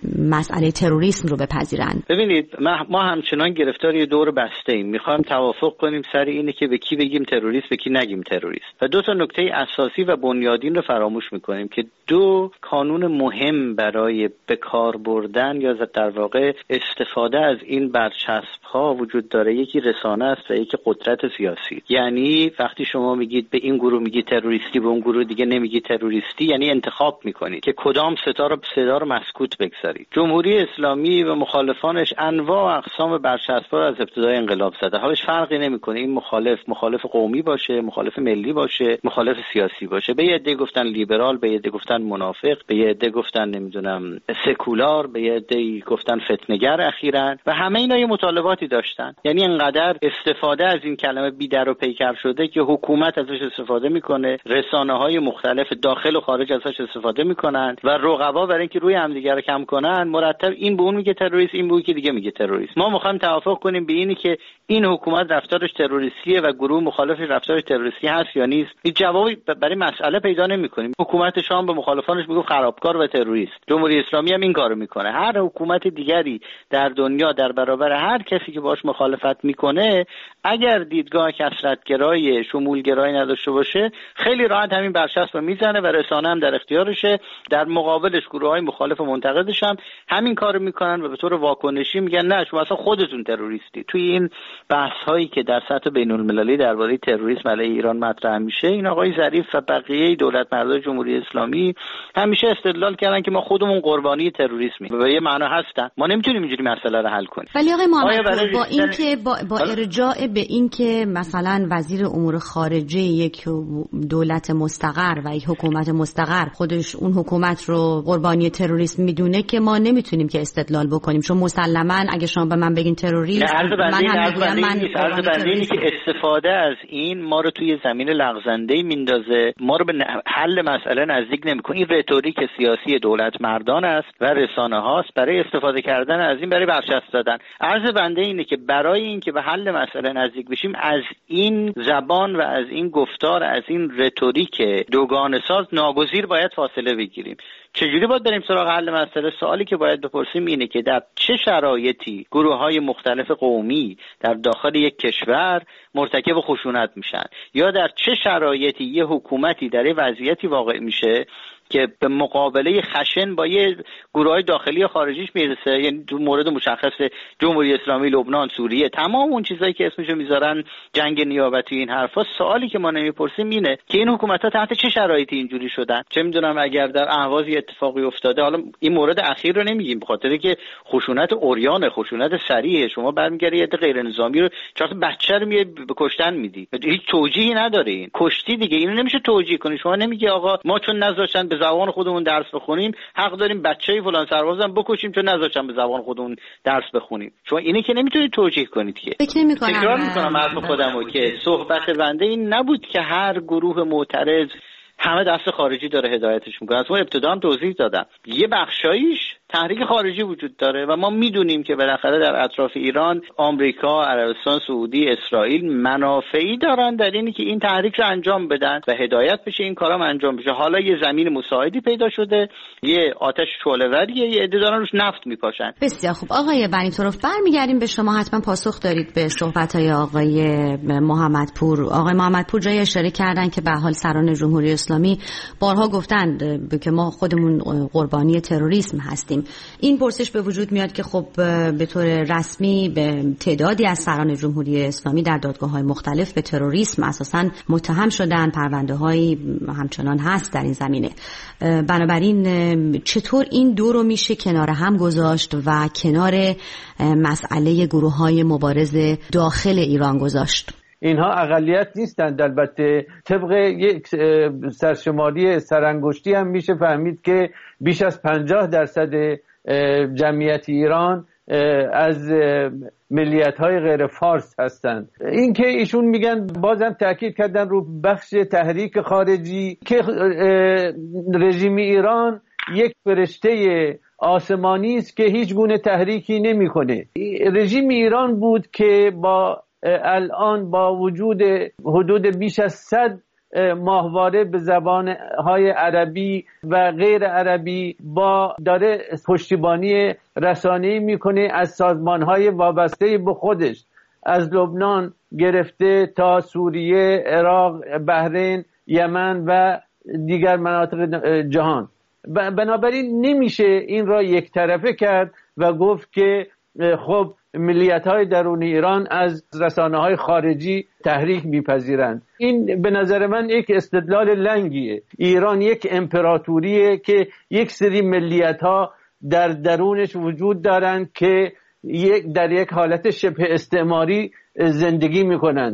مسئله تروریسم رو بپذیرن؟ ببینید ما همچنان گرفتار یه دور بسته ایم. میخوایم توافق کنیم سر اینه که به کی بگیم تروریست به کی نگیم تروریست و دو تا نکته اساسی و بنیادین رو فراموش میکنیم که دو کانون مهم برای به کار بردن یا در واقع استفاده از این برچسب‌ها وجود داره. یکی رسانه است و یکی قدرت سیاسی. یعنی وقتی شما میگید به این گروه میگید تروریستی به اون گروه دیگه نمیگید تروریستی، یعنی انتخاب میکنید که کدام صدا رو مسکوت بگذارید. جمهوری اسلامی و مخالفانش انواع اقسام برچسب‌ها از ابتدای انقلاب زده. حالش فرقی نمیکنه این مخالف قومی باشه، مخالف ملی باشه، مخالف سیاسی باشه. به یه عده گفتن لیبرال، به یه عده گفتن منافق، به یه عده گفتن نمیدونم سکولار، به یه عده گفتن فتنه‌گر اخیراً و همه اینا یه مطالباتی داشتن. یعنی انقدر استفاده از این کلمه بی‌در و پیکر شده که حکومت ازش استفاده میکنه، رسانه‌های مختلف داخل و خارج ازش استفاده میکنن و رقبا برای اینکه روی همدیگه رو کم کنن مرتب این به اون میگه تروریست، این به اون که دیگه میگه تروریست. ما میخوایم توافق کنیم به اینی که این حکومت رفتارش تروریستیه و گروه مخالفش رفتارش تروریستی هست یا نیست. هیچ جوابی برای مسئله پیدا نمی‌کنیم. حکومت شام به مخالفانش میگه خرابکار و تروریست. جمهوری اسلامی هم این کارو میکنه. هر حکومت دیگری در دنیا در برابر هر کسی که باش مخالفت میکنه اگر دیدگاه کثرت‌گرای شمولگرایی نداشته باشه خیلی راحت همین برچسب رو میزنه و رسانه هم در اختیارشه. در مقابلش گروه‌های مخالف و منتقدش هم همین کارو میکنن و به طور واکنشی میگن نه شما اصلا خودتون تروریستی. توی این بحث‌هایی که در سطح بین‌المللی درباره تروریسم علیه ایران مطرح میشه این آقای ظریف و بقیه دولت‌مردان جمهوری اسلامی همیشه استدلال کردن که ما خودمون قربانی تروریسمیم و یه معنا هستن. ما نمیتونیم اینجوری مسئله رو حل کنیم. ولی آقای محمدپور با اینکه با ارجاع به اینکه مثلا وزیر امور خارجه یک دولت مستقر و یک حکومت مستقر خودش اون حکومت رو قربانی تروریسم میدونه که ما نمیتونیم که استدلال بکنیم، چون مسلماً اگه شما به من بگین تروریست من هم میگم من قربانی که استفاده از این ما رو توی زمین لغزنده میندازه، ما رو به حل مسئله نزدیک نمیکنه. این رتوریک سیاسی دولت مردان است و رسانه هاست برای استفاده کردن از این برای برچسب زدن. عرض بنده اینه که برای اینکه به حل مسئله نزدیک بشیم از این زبان و از این گفتار از این رتوریک دوگانه ساز ناگزیر باید فاصله بگیریم. چجوری باید بریم سراغ حل مسئله؟ سوالی که باید بپرسیم اینه که در چه شرایطی گروه‌های مختلف قومی در داخل یک کشور مرتکب خشونت میشن یا در چه شرایطی یه حکومتی در یه وضعیتی واقع میشه که به مقابله خشن با یه گروه‌های داخلی و خارجیش میرسه. یعنی تو مورد مشخص جمهوری اسلامی، لبنان، سوریه، تمام اون چیزایی که اسمشو میذارن جنگ نیابتی این حرفا. سوالی که ما نمیپرسیم اینه که این حکومت‌ها تحت چه شرایطی اینجوری شدن. چه میدونم اگر در اهواز اتفاقی افتاده، حالا این مورد اخیر رو نمیگیم به خاطر که خشونت عریان، خشونت سریع، شما برمیگردی یه غیر نظامی رو چهار تا بچه رو به کشتن میدی، هیچ توجیهی نداره. این کشتی دیگه، اینو نمیشه توجیه کنی. شما نمیگی آقا ما چون نذاشتن به زبان خودمون درس بخونیم حق داریم بچه‌ی فلان سربازم بکشیم چون نذاشتن به زبان خودمون درس بخونیم. شما اینی که نمیتونید توجیه کنید که. تکرار میکنم حرف خودمو که صحبت بنده این نبود که هر گروه معترض همه دست خارجی داره هدایتش میکنه. از اون ابتدا هم توضیح دادم یه بخشایش تحریک خارجی وجود داره و ما میدونیم که بالاخره در اطراف ایران آمریکا، عربستان سعودی، اسرائیل منافعی دارن در اینی که این تحریک رو انجام بدن و هدایت بشه این کارام انجام بشه. حالا یه زمین مساعدی پیدا شده، یه آتش شعله‌وریه، یه عده دارن روش نفت میپاشن. بسیار خوب آقای بنی‌طرف، برمیگردیم به شما. حتما پاسخ دارید به صحبت‌های آقای محمدپور. آقای محمدپور جای اشاره کردن که به حال سران جمهوری اسلامی بارها گفتند که ما خودمون قربانی تروریسم هستیم. این پرسش به وجود میاد که خب به طور رسمی به تعدادی از سران جمهوری اسلامی در دادگاه‌های مختلف به تروریسم اساساً متهم شدن، پرونده‌هایی همچنان هست در این زمینه. بنابراین چطور این دو رو میشه کنار هم گذاشت و کنار مسئله گروه‌های مبارز داخل ایران گذاشت؟ اینها اقلیت نیستند. البته طبق یک سرشماری سرانگشتی هم میشه فهمید که بیش از 50% جمعیت ایران از ملیت‌های غیر فارس هستند. این که ایشون میگن، بازم تاکید کردن رو بخش تحریک خارجی که رژیم ایران یک فرشته آسمانی است که هیچ گونه تحریکی نمی‌کنه. رژیم ایران بود که الان با وجود حدود بیش از 100 ماهواره به زبانهای عربی و غیر عربی داره پشتیبانی رسانه‌ای میکنه از سازمانهای وابسته به خودش، از لبنان گرفته تا سوریه، عراق، بحرین، یمن و دیگر مناطق جهان. بنابراین نمیشه این را یک طرفه کرد و گفت که خب ملیت‌های درون ایران از رسانه‌های خارجی تحریک می‌پذیرند. این به نظر من یک استدلال لنگیه. ایران یک امپراتوریه که یک سری ملیت‌ها در درونش وجود دارند که در یک حالت شبه استعماری زندگی میکنند.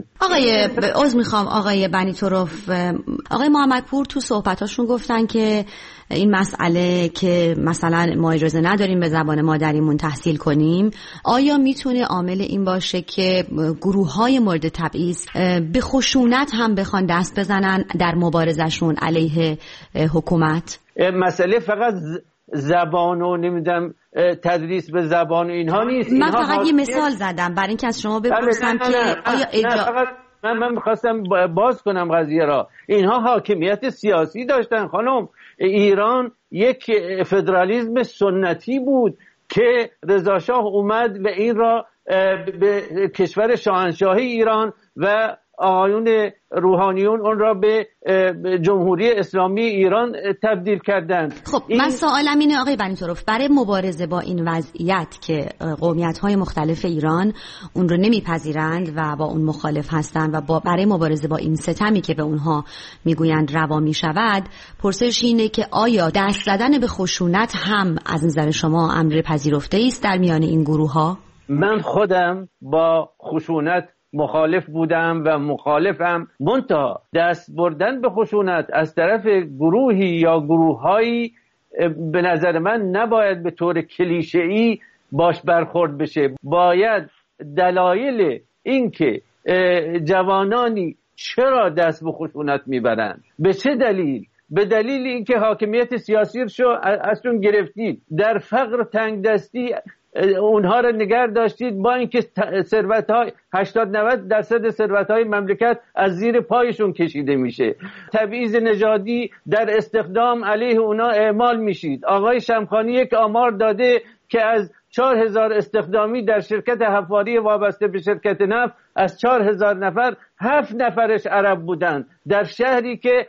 آقای بنی طرف، آقای محمدپور تو صحبتاشون گفتن که این مسئله که مثلا ما اجازه نداریم به زبان مادریمون تحصیل کنیم، آیا میتونه عامل این باشه که گروه‌های مورد تبعیض به خشونت هم بخوان دست بزنن در مبارزشون علیه حکومت؟ مسئله فقط زبان و نمیدونم تدریس به زبان اینها نیست. من فقط یه مثال زدم برای اینکه از شما بپرسم که آیا من میخواستم باز کنم قضیه را. اینها حاکمیت سیاسی داشتن خانم. ایران یک فدرالیسم سنتی بود که رضا شاه اومد و این را به کشور شاهنشاهی ایران و آقایون روحانیون اون را به جمهوری اسلامی ایران تبدیل کردند. خب من سوالم اینه آقای بنی طرف، برای مبارزه با این وضعیت که قومیت‌های مختلف ایران اون رو نمیپذیرند و با اون مخالف هستند و برای مبارزه با این ستمی که به اونها میگویند روا میشود، پرسش اینه که آیا دست زدن به خشونت هم از نظر شما امر پذیرفته است در میان این گروه‌ها؟ من خودم با خشونت مخالف بودم و مخالفم، منتها دست بردن به خشونت از طرف گروهی یا گروههایی به نظر من نباید به طور کلیشه‌ای باش برخورد بشه. باید دلایل اینکه جوانانی چرا دست به خشونت میبرند، به چه دلیل، به دلیل اینکه حاکمیت سیاسی رو ازشون گرفتید، در فقر تنگ دستی اونها رو نگه داشتید، با اینکه ثروت‌های 80-90% ثروت‌های مملکت از زیر پایشون کشیده میشه. تبعیض نژادی در استخدام علیه اونا اعمال میشید. آقای شمخانی یک آمار داده که از 4000 استخدامی در شرکت حفاری وابسته به شرکت نفت، از 4000 نفر 7 نفرش عرب بودند، در شهری که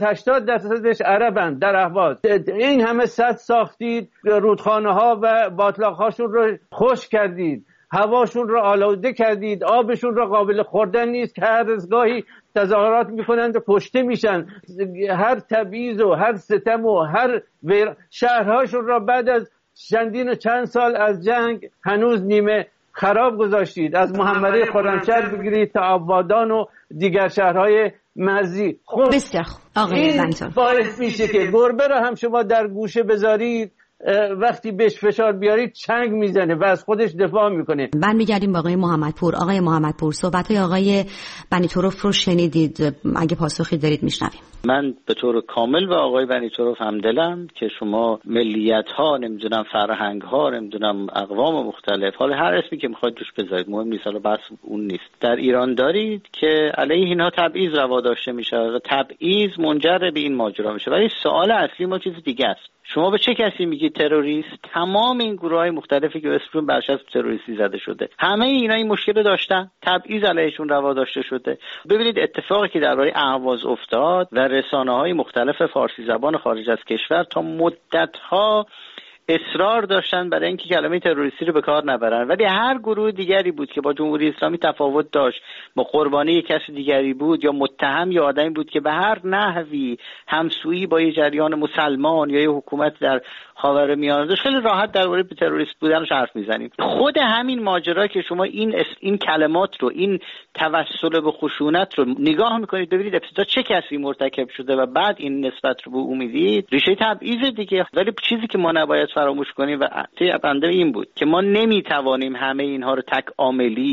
70-80% عربند در اهواز. این همه سد ساختید، رودخانه ها و باطلاق هاشون رو خشک کردید، هواشون رو آلوده کردید، آبشون رو قابل خوردن نیست که هر روزگاهی تظاهرات میکنند و کشته میشن. هر تبعیض و هر ستم و هر شهرهاشون را بعد از چندین و چند سال از جنگ هنوز نیمه خراب گذاشتید. از محمدی خرمشهر بگیرید تا آبادان و دیگر شهرهای مرزی. خب بسیار این باعث میشه که گربه را هم شما در گوشه بذارید، وقتی بهش فشار بیارید چنگ میزنه و از خودش دفاع میکنه. برمیگردیم با آقای محمدپور. آقای محمدپور، صحبت‌های آقای بنی طرف رو شنیدید، اگه پاسخی دارید میشنویم. من به طور کامل با آقای بنی طرف همدلم که شما ملیت‌ها، نمیدونم فرهنگ‌ها، نمیدونم اقوام مختلف، حالا هر اسمی که میخواید روش بذارید مهم نیست، حالا بحث اون نیست، در ایران دارید که علیه اینها تبعیض روا داشته میشه و تبعیض منجر به این ماجرا میشه. ولی سوال اصلی ما چیز دیگه است. شما به چه کسی میگی تروریست؟ تمام این گروه‌های مختلفی که اسمشون برچسب تروریستی زده شده، همه اینا این مشکل داشتن، تبعیض علیهشون روا داشته شده. ببینید اتفاقی که درباره اهواز افتاد و رسانه‌های مختلف فارسی زبان خارج از کشور تا مدت‌ها اصرار داشتن برای اینکه کلمه تروریستی رو به کار نبرن، ولی هر گروه دیگری بود که با جمهوری اسلامی تفاوت داشت، با قربانی کسی دیگری بود یا متهم یا آدمی بود که به هر نحوی همسویی با یه جریان مسلمان یا یه حکومت در خاورمیانه داشت، خیلی راحت درباره تروریست بودنش حرف میزنیم. خود همین ماجرا که شما این کلمات رو، این توسل به خشونت رو نگاه میکنید ببینید ابتدا چه کسی مرتکب شده و بعد این نسبت رو به او میدید، ریشه تبعیض دیگه. ولی چیزی که ما نباید فراموش کنیم و بنده این بود که ما نمیتوانیم همه اینها رو تک عاملی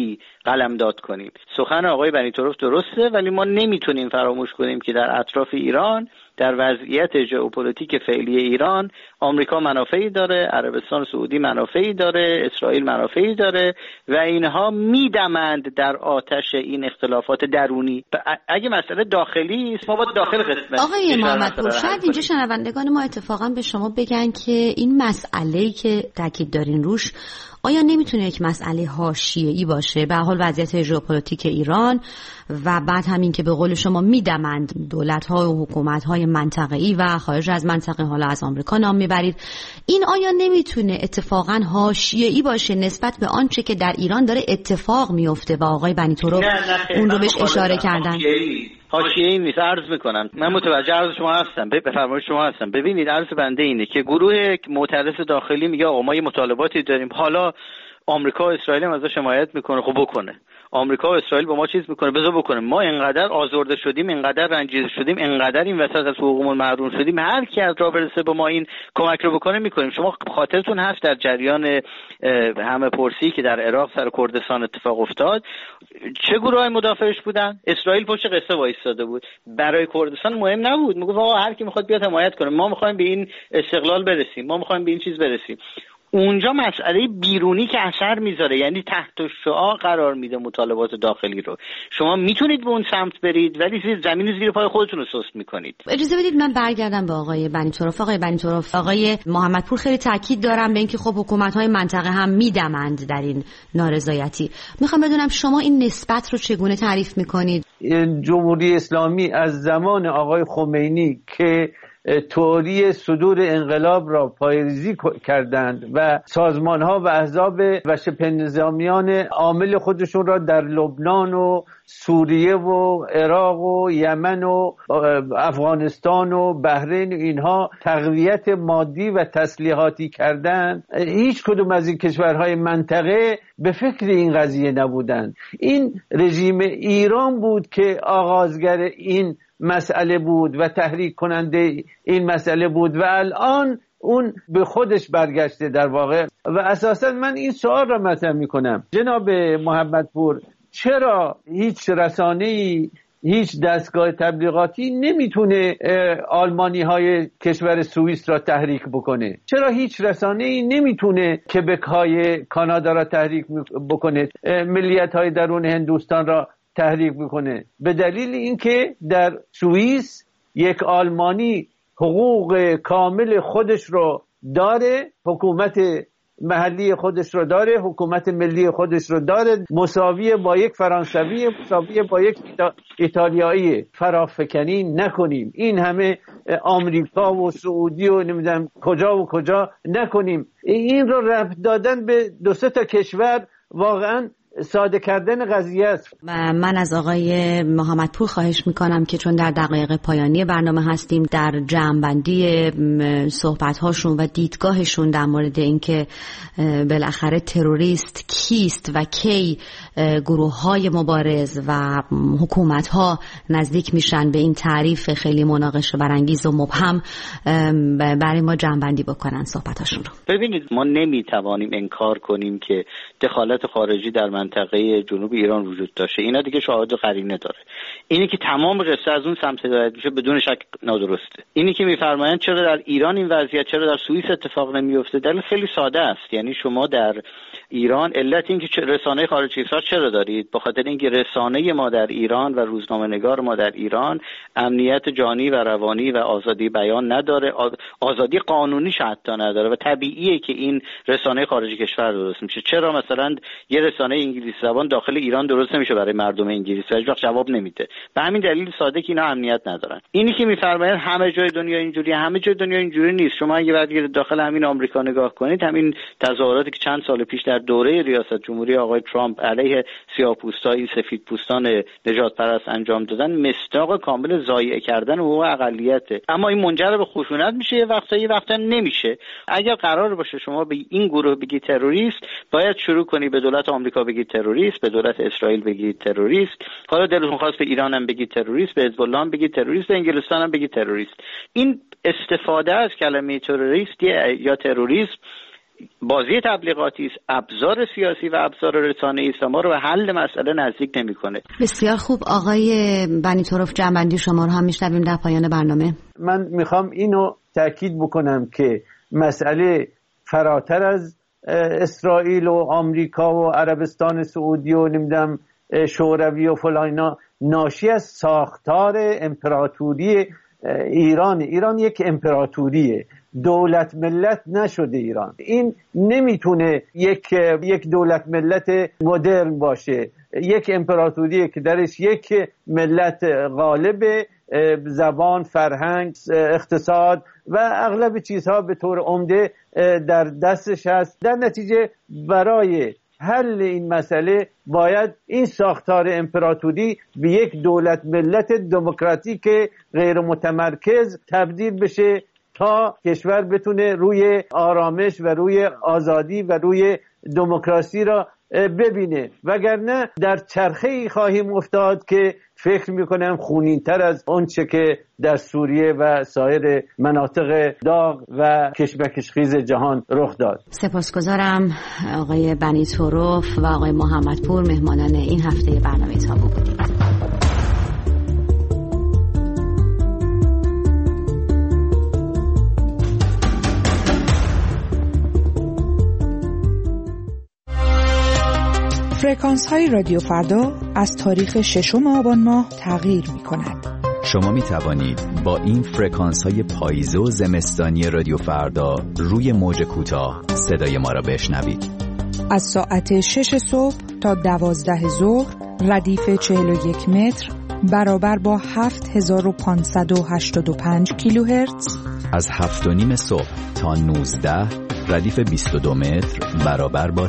قلمداد کنیم. سخن آقای بنیتوروف درسته، ولی ما نمیتونیم فراموش کنیم که در اطراف ایران، در وضعیت ژئوپلیتیک فعلی ایران، آمریکا منافعی داره، عربستان سعودی منافعی داره، اسرائیل منافعی داره و اینها میدمند در آتش این اختلافات درونی. اگه مسئله داخلی است ما با داخل قسمت. آقای محمدپور، شاید اینجا شنوندگان ما اتفاقا به شما بگن که این مسئله‌ای که تاکید دارین روش آیا نمیتونه یک مسئله حاشیه‌ای باشه؟ به هر حال وضعیت ژئوپلیتیک ایران و بعد همین که به قول شما میدمند دولت‌ها و حکومت‌های منطقه‌ای و خارج از منطقه، حالا از آمریکا نام میبرید، این آیا نمیتونه اتفاقا حاشیه‌ای باشه نسبت به آنچه که در ایران داره اتفاق میفته و آقای بنیتوروف اون رو بهش اشاره کردن؟ حاشیه‌ای نیست. عرض میکنم من متوجه عرض شما هستم، به فرمایش شما هستم. ببینید عرض بنده اینه که گروه معترض داخلی میگه آقا ما یه مطالباتی داریم، حالا آمریکا و اسرائیل هم ازش حمایت میکنه، خب بکنه. آمریکا و اسرائیل با ما چیز میکنه، بذار بکنه. ما اینقدر آزرده شدیم، اینقدر رنجیده شدیم، اینقدر این وسط از حقوقمون محروم شدیم، هر کی از راه برسه با ما این کمک رو بکنه میکنیم. شما خاطرتون هست در جریان همه پرسی که در عراق سر کردستان اتفاق افتاد، چه گروهای مدافعش بودن؟ اسرائیل پشت قصه وایساده بود. برای کردستان مهم نبود، میگفت آقا هر کی میخواد بیاد حمایت کنه، ما میخوایم به این استقلال برسیم، ما میخوایم به این چیز برسیم. اونجا مسئله بیرونی که اثر میذاره، یعنی تحت شعاع قرار میده مطالبات داخلی رو. شما میتونید به اون سمت برید ولی زمین زیر پای خودتون رو سست میکنید. اجازه بدید من برگردم به آقای بنیتوروف. آقای بنیتوروف، آقای محمدپور خیلی تاکید دارم به اینکه خب حکومت‌های منطقه هم میدمند در این نارضایتی. میخوام بدونم شما این نسبت رو چگونه تعریف میکنید؟ جمهوری اسلامی از زمان آقای خمینی که تئوری صدور انقلاب را پایه‌ریزی کردند و سازمان‌ها و احزاب و شبه نظامیان عامل خودشون را در لبنان و سوریه و عراق و یمن و افغانستان و بحرین اینها تقویت مادی و تسلیحاتی کردند، هیچ کدوم از این کشورهای منطقه به فکر این قضیه نبودند. این رژیم ایران بود که آغازگر این مسئله بود و تحریک کننده این مسئله بود و الان اون به خودش برگشته در واقع. و اساسا من این سوال را مطرح میکنم جناب محمدپور، چرا هیچ رسانه‌ای، هیچ دستگاه تبلیغاتی نمیتونه آلمانی های کشور سوئیس را تحریک بکنه؟ چرا هیچ رسانه‌ای نمیتونه کبک های کانادا را تحریک بکنه، ملیت های درون هندوستان را تحریک بکنه؟ به دلیل اینکه در سوئیس یک آلمانی حقوق کامل خودش رو داره، حکومت محلی خودش رو داره، حکومت ملی خودش رو داره، مساوی با یک فرانسوی، مساوی با یک ایتالیایی. فرافکنی نکنیم، این همه آمریکا و سعودی و نمیدونم کجا و کجا نکنیم. این رو ربط دادن به دو سه تا کشور واقعا ساده کردن قضیه است. من از آقای محمدپور خواهش میکنم که چون در دقایق پایانی برنامه هستیم، در جمع‌بندی صحبت‌هاشون و دیدگاهشون در مورد اینکه بالاخره تروریست کیست و کی گروه‌های مبارز و حکومت‌ها نزدیک میشن به این تعریف خیلی مناقشه برانگیز و مبهم، برای ما جمع‌بندی بکنن صحبت‌هاشون رو. ببینید ما نمیتوانیم انکار کنیم که دخالت خارجی در منطقه جنوب ایران وجود داشته. اینا دیگه شاهد و قرینه داره. اینی که تمام قصه از اون سمت هدایت میشه بدون شک نادرسته. اینی که میفرمایند چرا در ایران این وضعیت، چرا در سوئیس اتفاق نمیفته، دلیل خیلی ساده است. یعنی شما در ایران علت این که رسانه خارجی اصرار چرا دارید؟ به خاطر اینکه رسانه ما در ایران و روزنامه‌نگار ما در ایران امنیت جانی و روانی و آزادی بیان نداره، آزادی قانونیش حتی نداره و طبیعیه که این رسانه خارجی کشور درست میشه. چرا مثلا یه رسانه انگلیسی زبان داخل ایران درست نمیشه برای مردم انگلیسی؟ هیچ وقت جواب نمیده. به همین دلیل ساده که اینا امنیت ندارن. اینی که میفرمایند همه جای دنیا اینجوری، همه جای دنیا اینجوری نیست. شما اگه بعد داخل همین آمریکا نگاه کنید، همین تظاهراتی که چند سال پیش در دوره ریاست جمهوری آقای ترامپ علیه سیاه‌پوستا، این سفیدپوستان نجات پرست انجام دادن، مصداق کامل ضایع کردن حقوق اقلیته. اما این منجر به خشونت میشه، یه وقتا نمیشه. اگر قرار باشه شما به این گروه بگی تروریست، باید شروع کنی به دولت آمریکا بگید تروریست، به دولت اسرائیل بگید تروریست، حالا دلتون خواست به ایران هم بگید تروریست، به حزب الله هم بگید تروریست، به انگلستان هم بگید تروریست. این استفاده از کلمه تروریست یا تروریسم بازی تبلیغاتی است، ابزار سیاسی و ابزار رسانه‌ای است و ما رو به حل مسئله نزدیک نمی‌کنه. بسیار خوب آقای بنی طرف، جنبندی شما رو هم میشنویم در پایان برنامه. من میخوام اینو تاکید بکنم که مسئله فراتر از اسرائیل و آمریکا و عربستان سعودی و نمیدونم شوروی و فلان، ناشی از ساختار امپراتوری ایران یک امپراتوریه، دولت ملت نشده ایران. این نمیتونه یک دولت ملت مدرن باشه، یک امپراتوریه که درش یک ملت غالب، زبان، فرهنگ، اقتصاد و اغلب چیزها به طور عمده در دستش هست. در نتیجه برای حل این مسئله باید این ساختار امپراتوری به یک دولت ملت دموکراتیک غیر متمرکز تبدیل بشه تا کشور بتونه روی آرامش و روی آزادی و روی دموکراسی را ببینه، وگرنه در چرخه‌ای خواهیم افتاد که فکر میکنم خونین‌تر از آنچه که در سوریه و سایر مناطق داغ و کشمکش‌خیز جهان رخ داد. سپاسگزارم آقای بنی طرف و آقای محمدپور، مهمانان این هفته برنامه تابو بودید. فرکانس های رادیو فردا از تاریخ 6 آبان ماه تغییر می کند. شما می توانید با این فرکانس های پاییزه و زمستانی رادیو فردا روی موج کوتاه صدای ما را بشنوید. از ساعت 6 صبح تا 12 ظهر ردیف 41 متر برابر با 7585 کیلوهرتز. از 7:30 صبح تا 19 ردیف 22 متر برابر با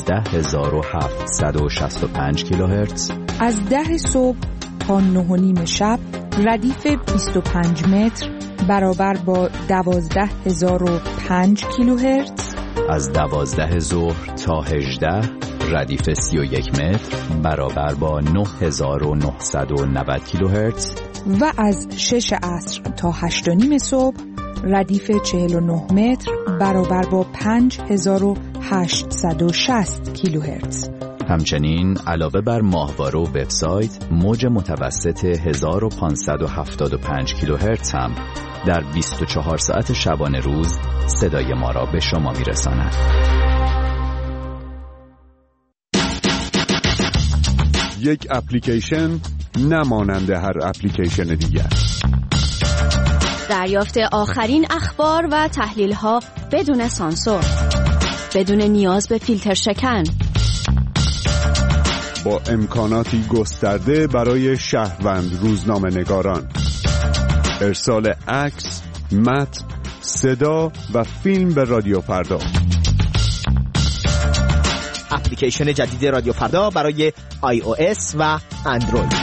13765 کیلوهرتز. از 10 صبح تا 9:30 شب ردیف 25 متر برابر با 12005 کیلوهرتز. از 12 ظهر تا 18 ردیف 31 متر برابر با 9990 کیلوهرتز. و از 6 عصر تا 8:30 صبح ردیف 49 متر برابر با 5860 کیلوهرتز. همچنین علاوه بر ماهواره و وبسایت، موج متوسط 1575 کیلوهرتز هم در 24 ساعت شبانه روز صدای ما را به شما میرساند. یک اپلیکیشن نمانند هر اپلیکیشن دیگر. دریافت آخرین اخبار و تحلیل‌ها بدون سانسور، بدون نیاز به فیلتر شکن، با امکاناتی گسترده برای شهروند روزنامه‌نگاران، ارسال عکس، متن، صدا و فیلم به رادیو فردا. اپلیکیشن جدید رادیو فردا برای iOS و اندروید.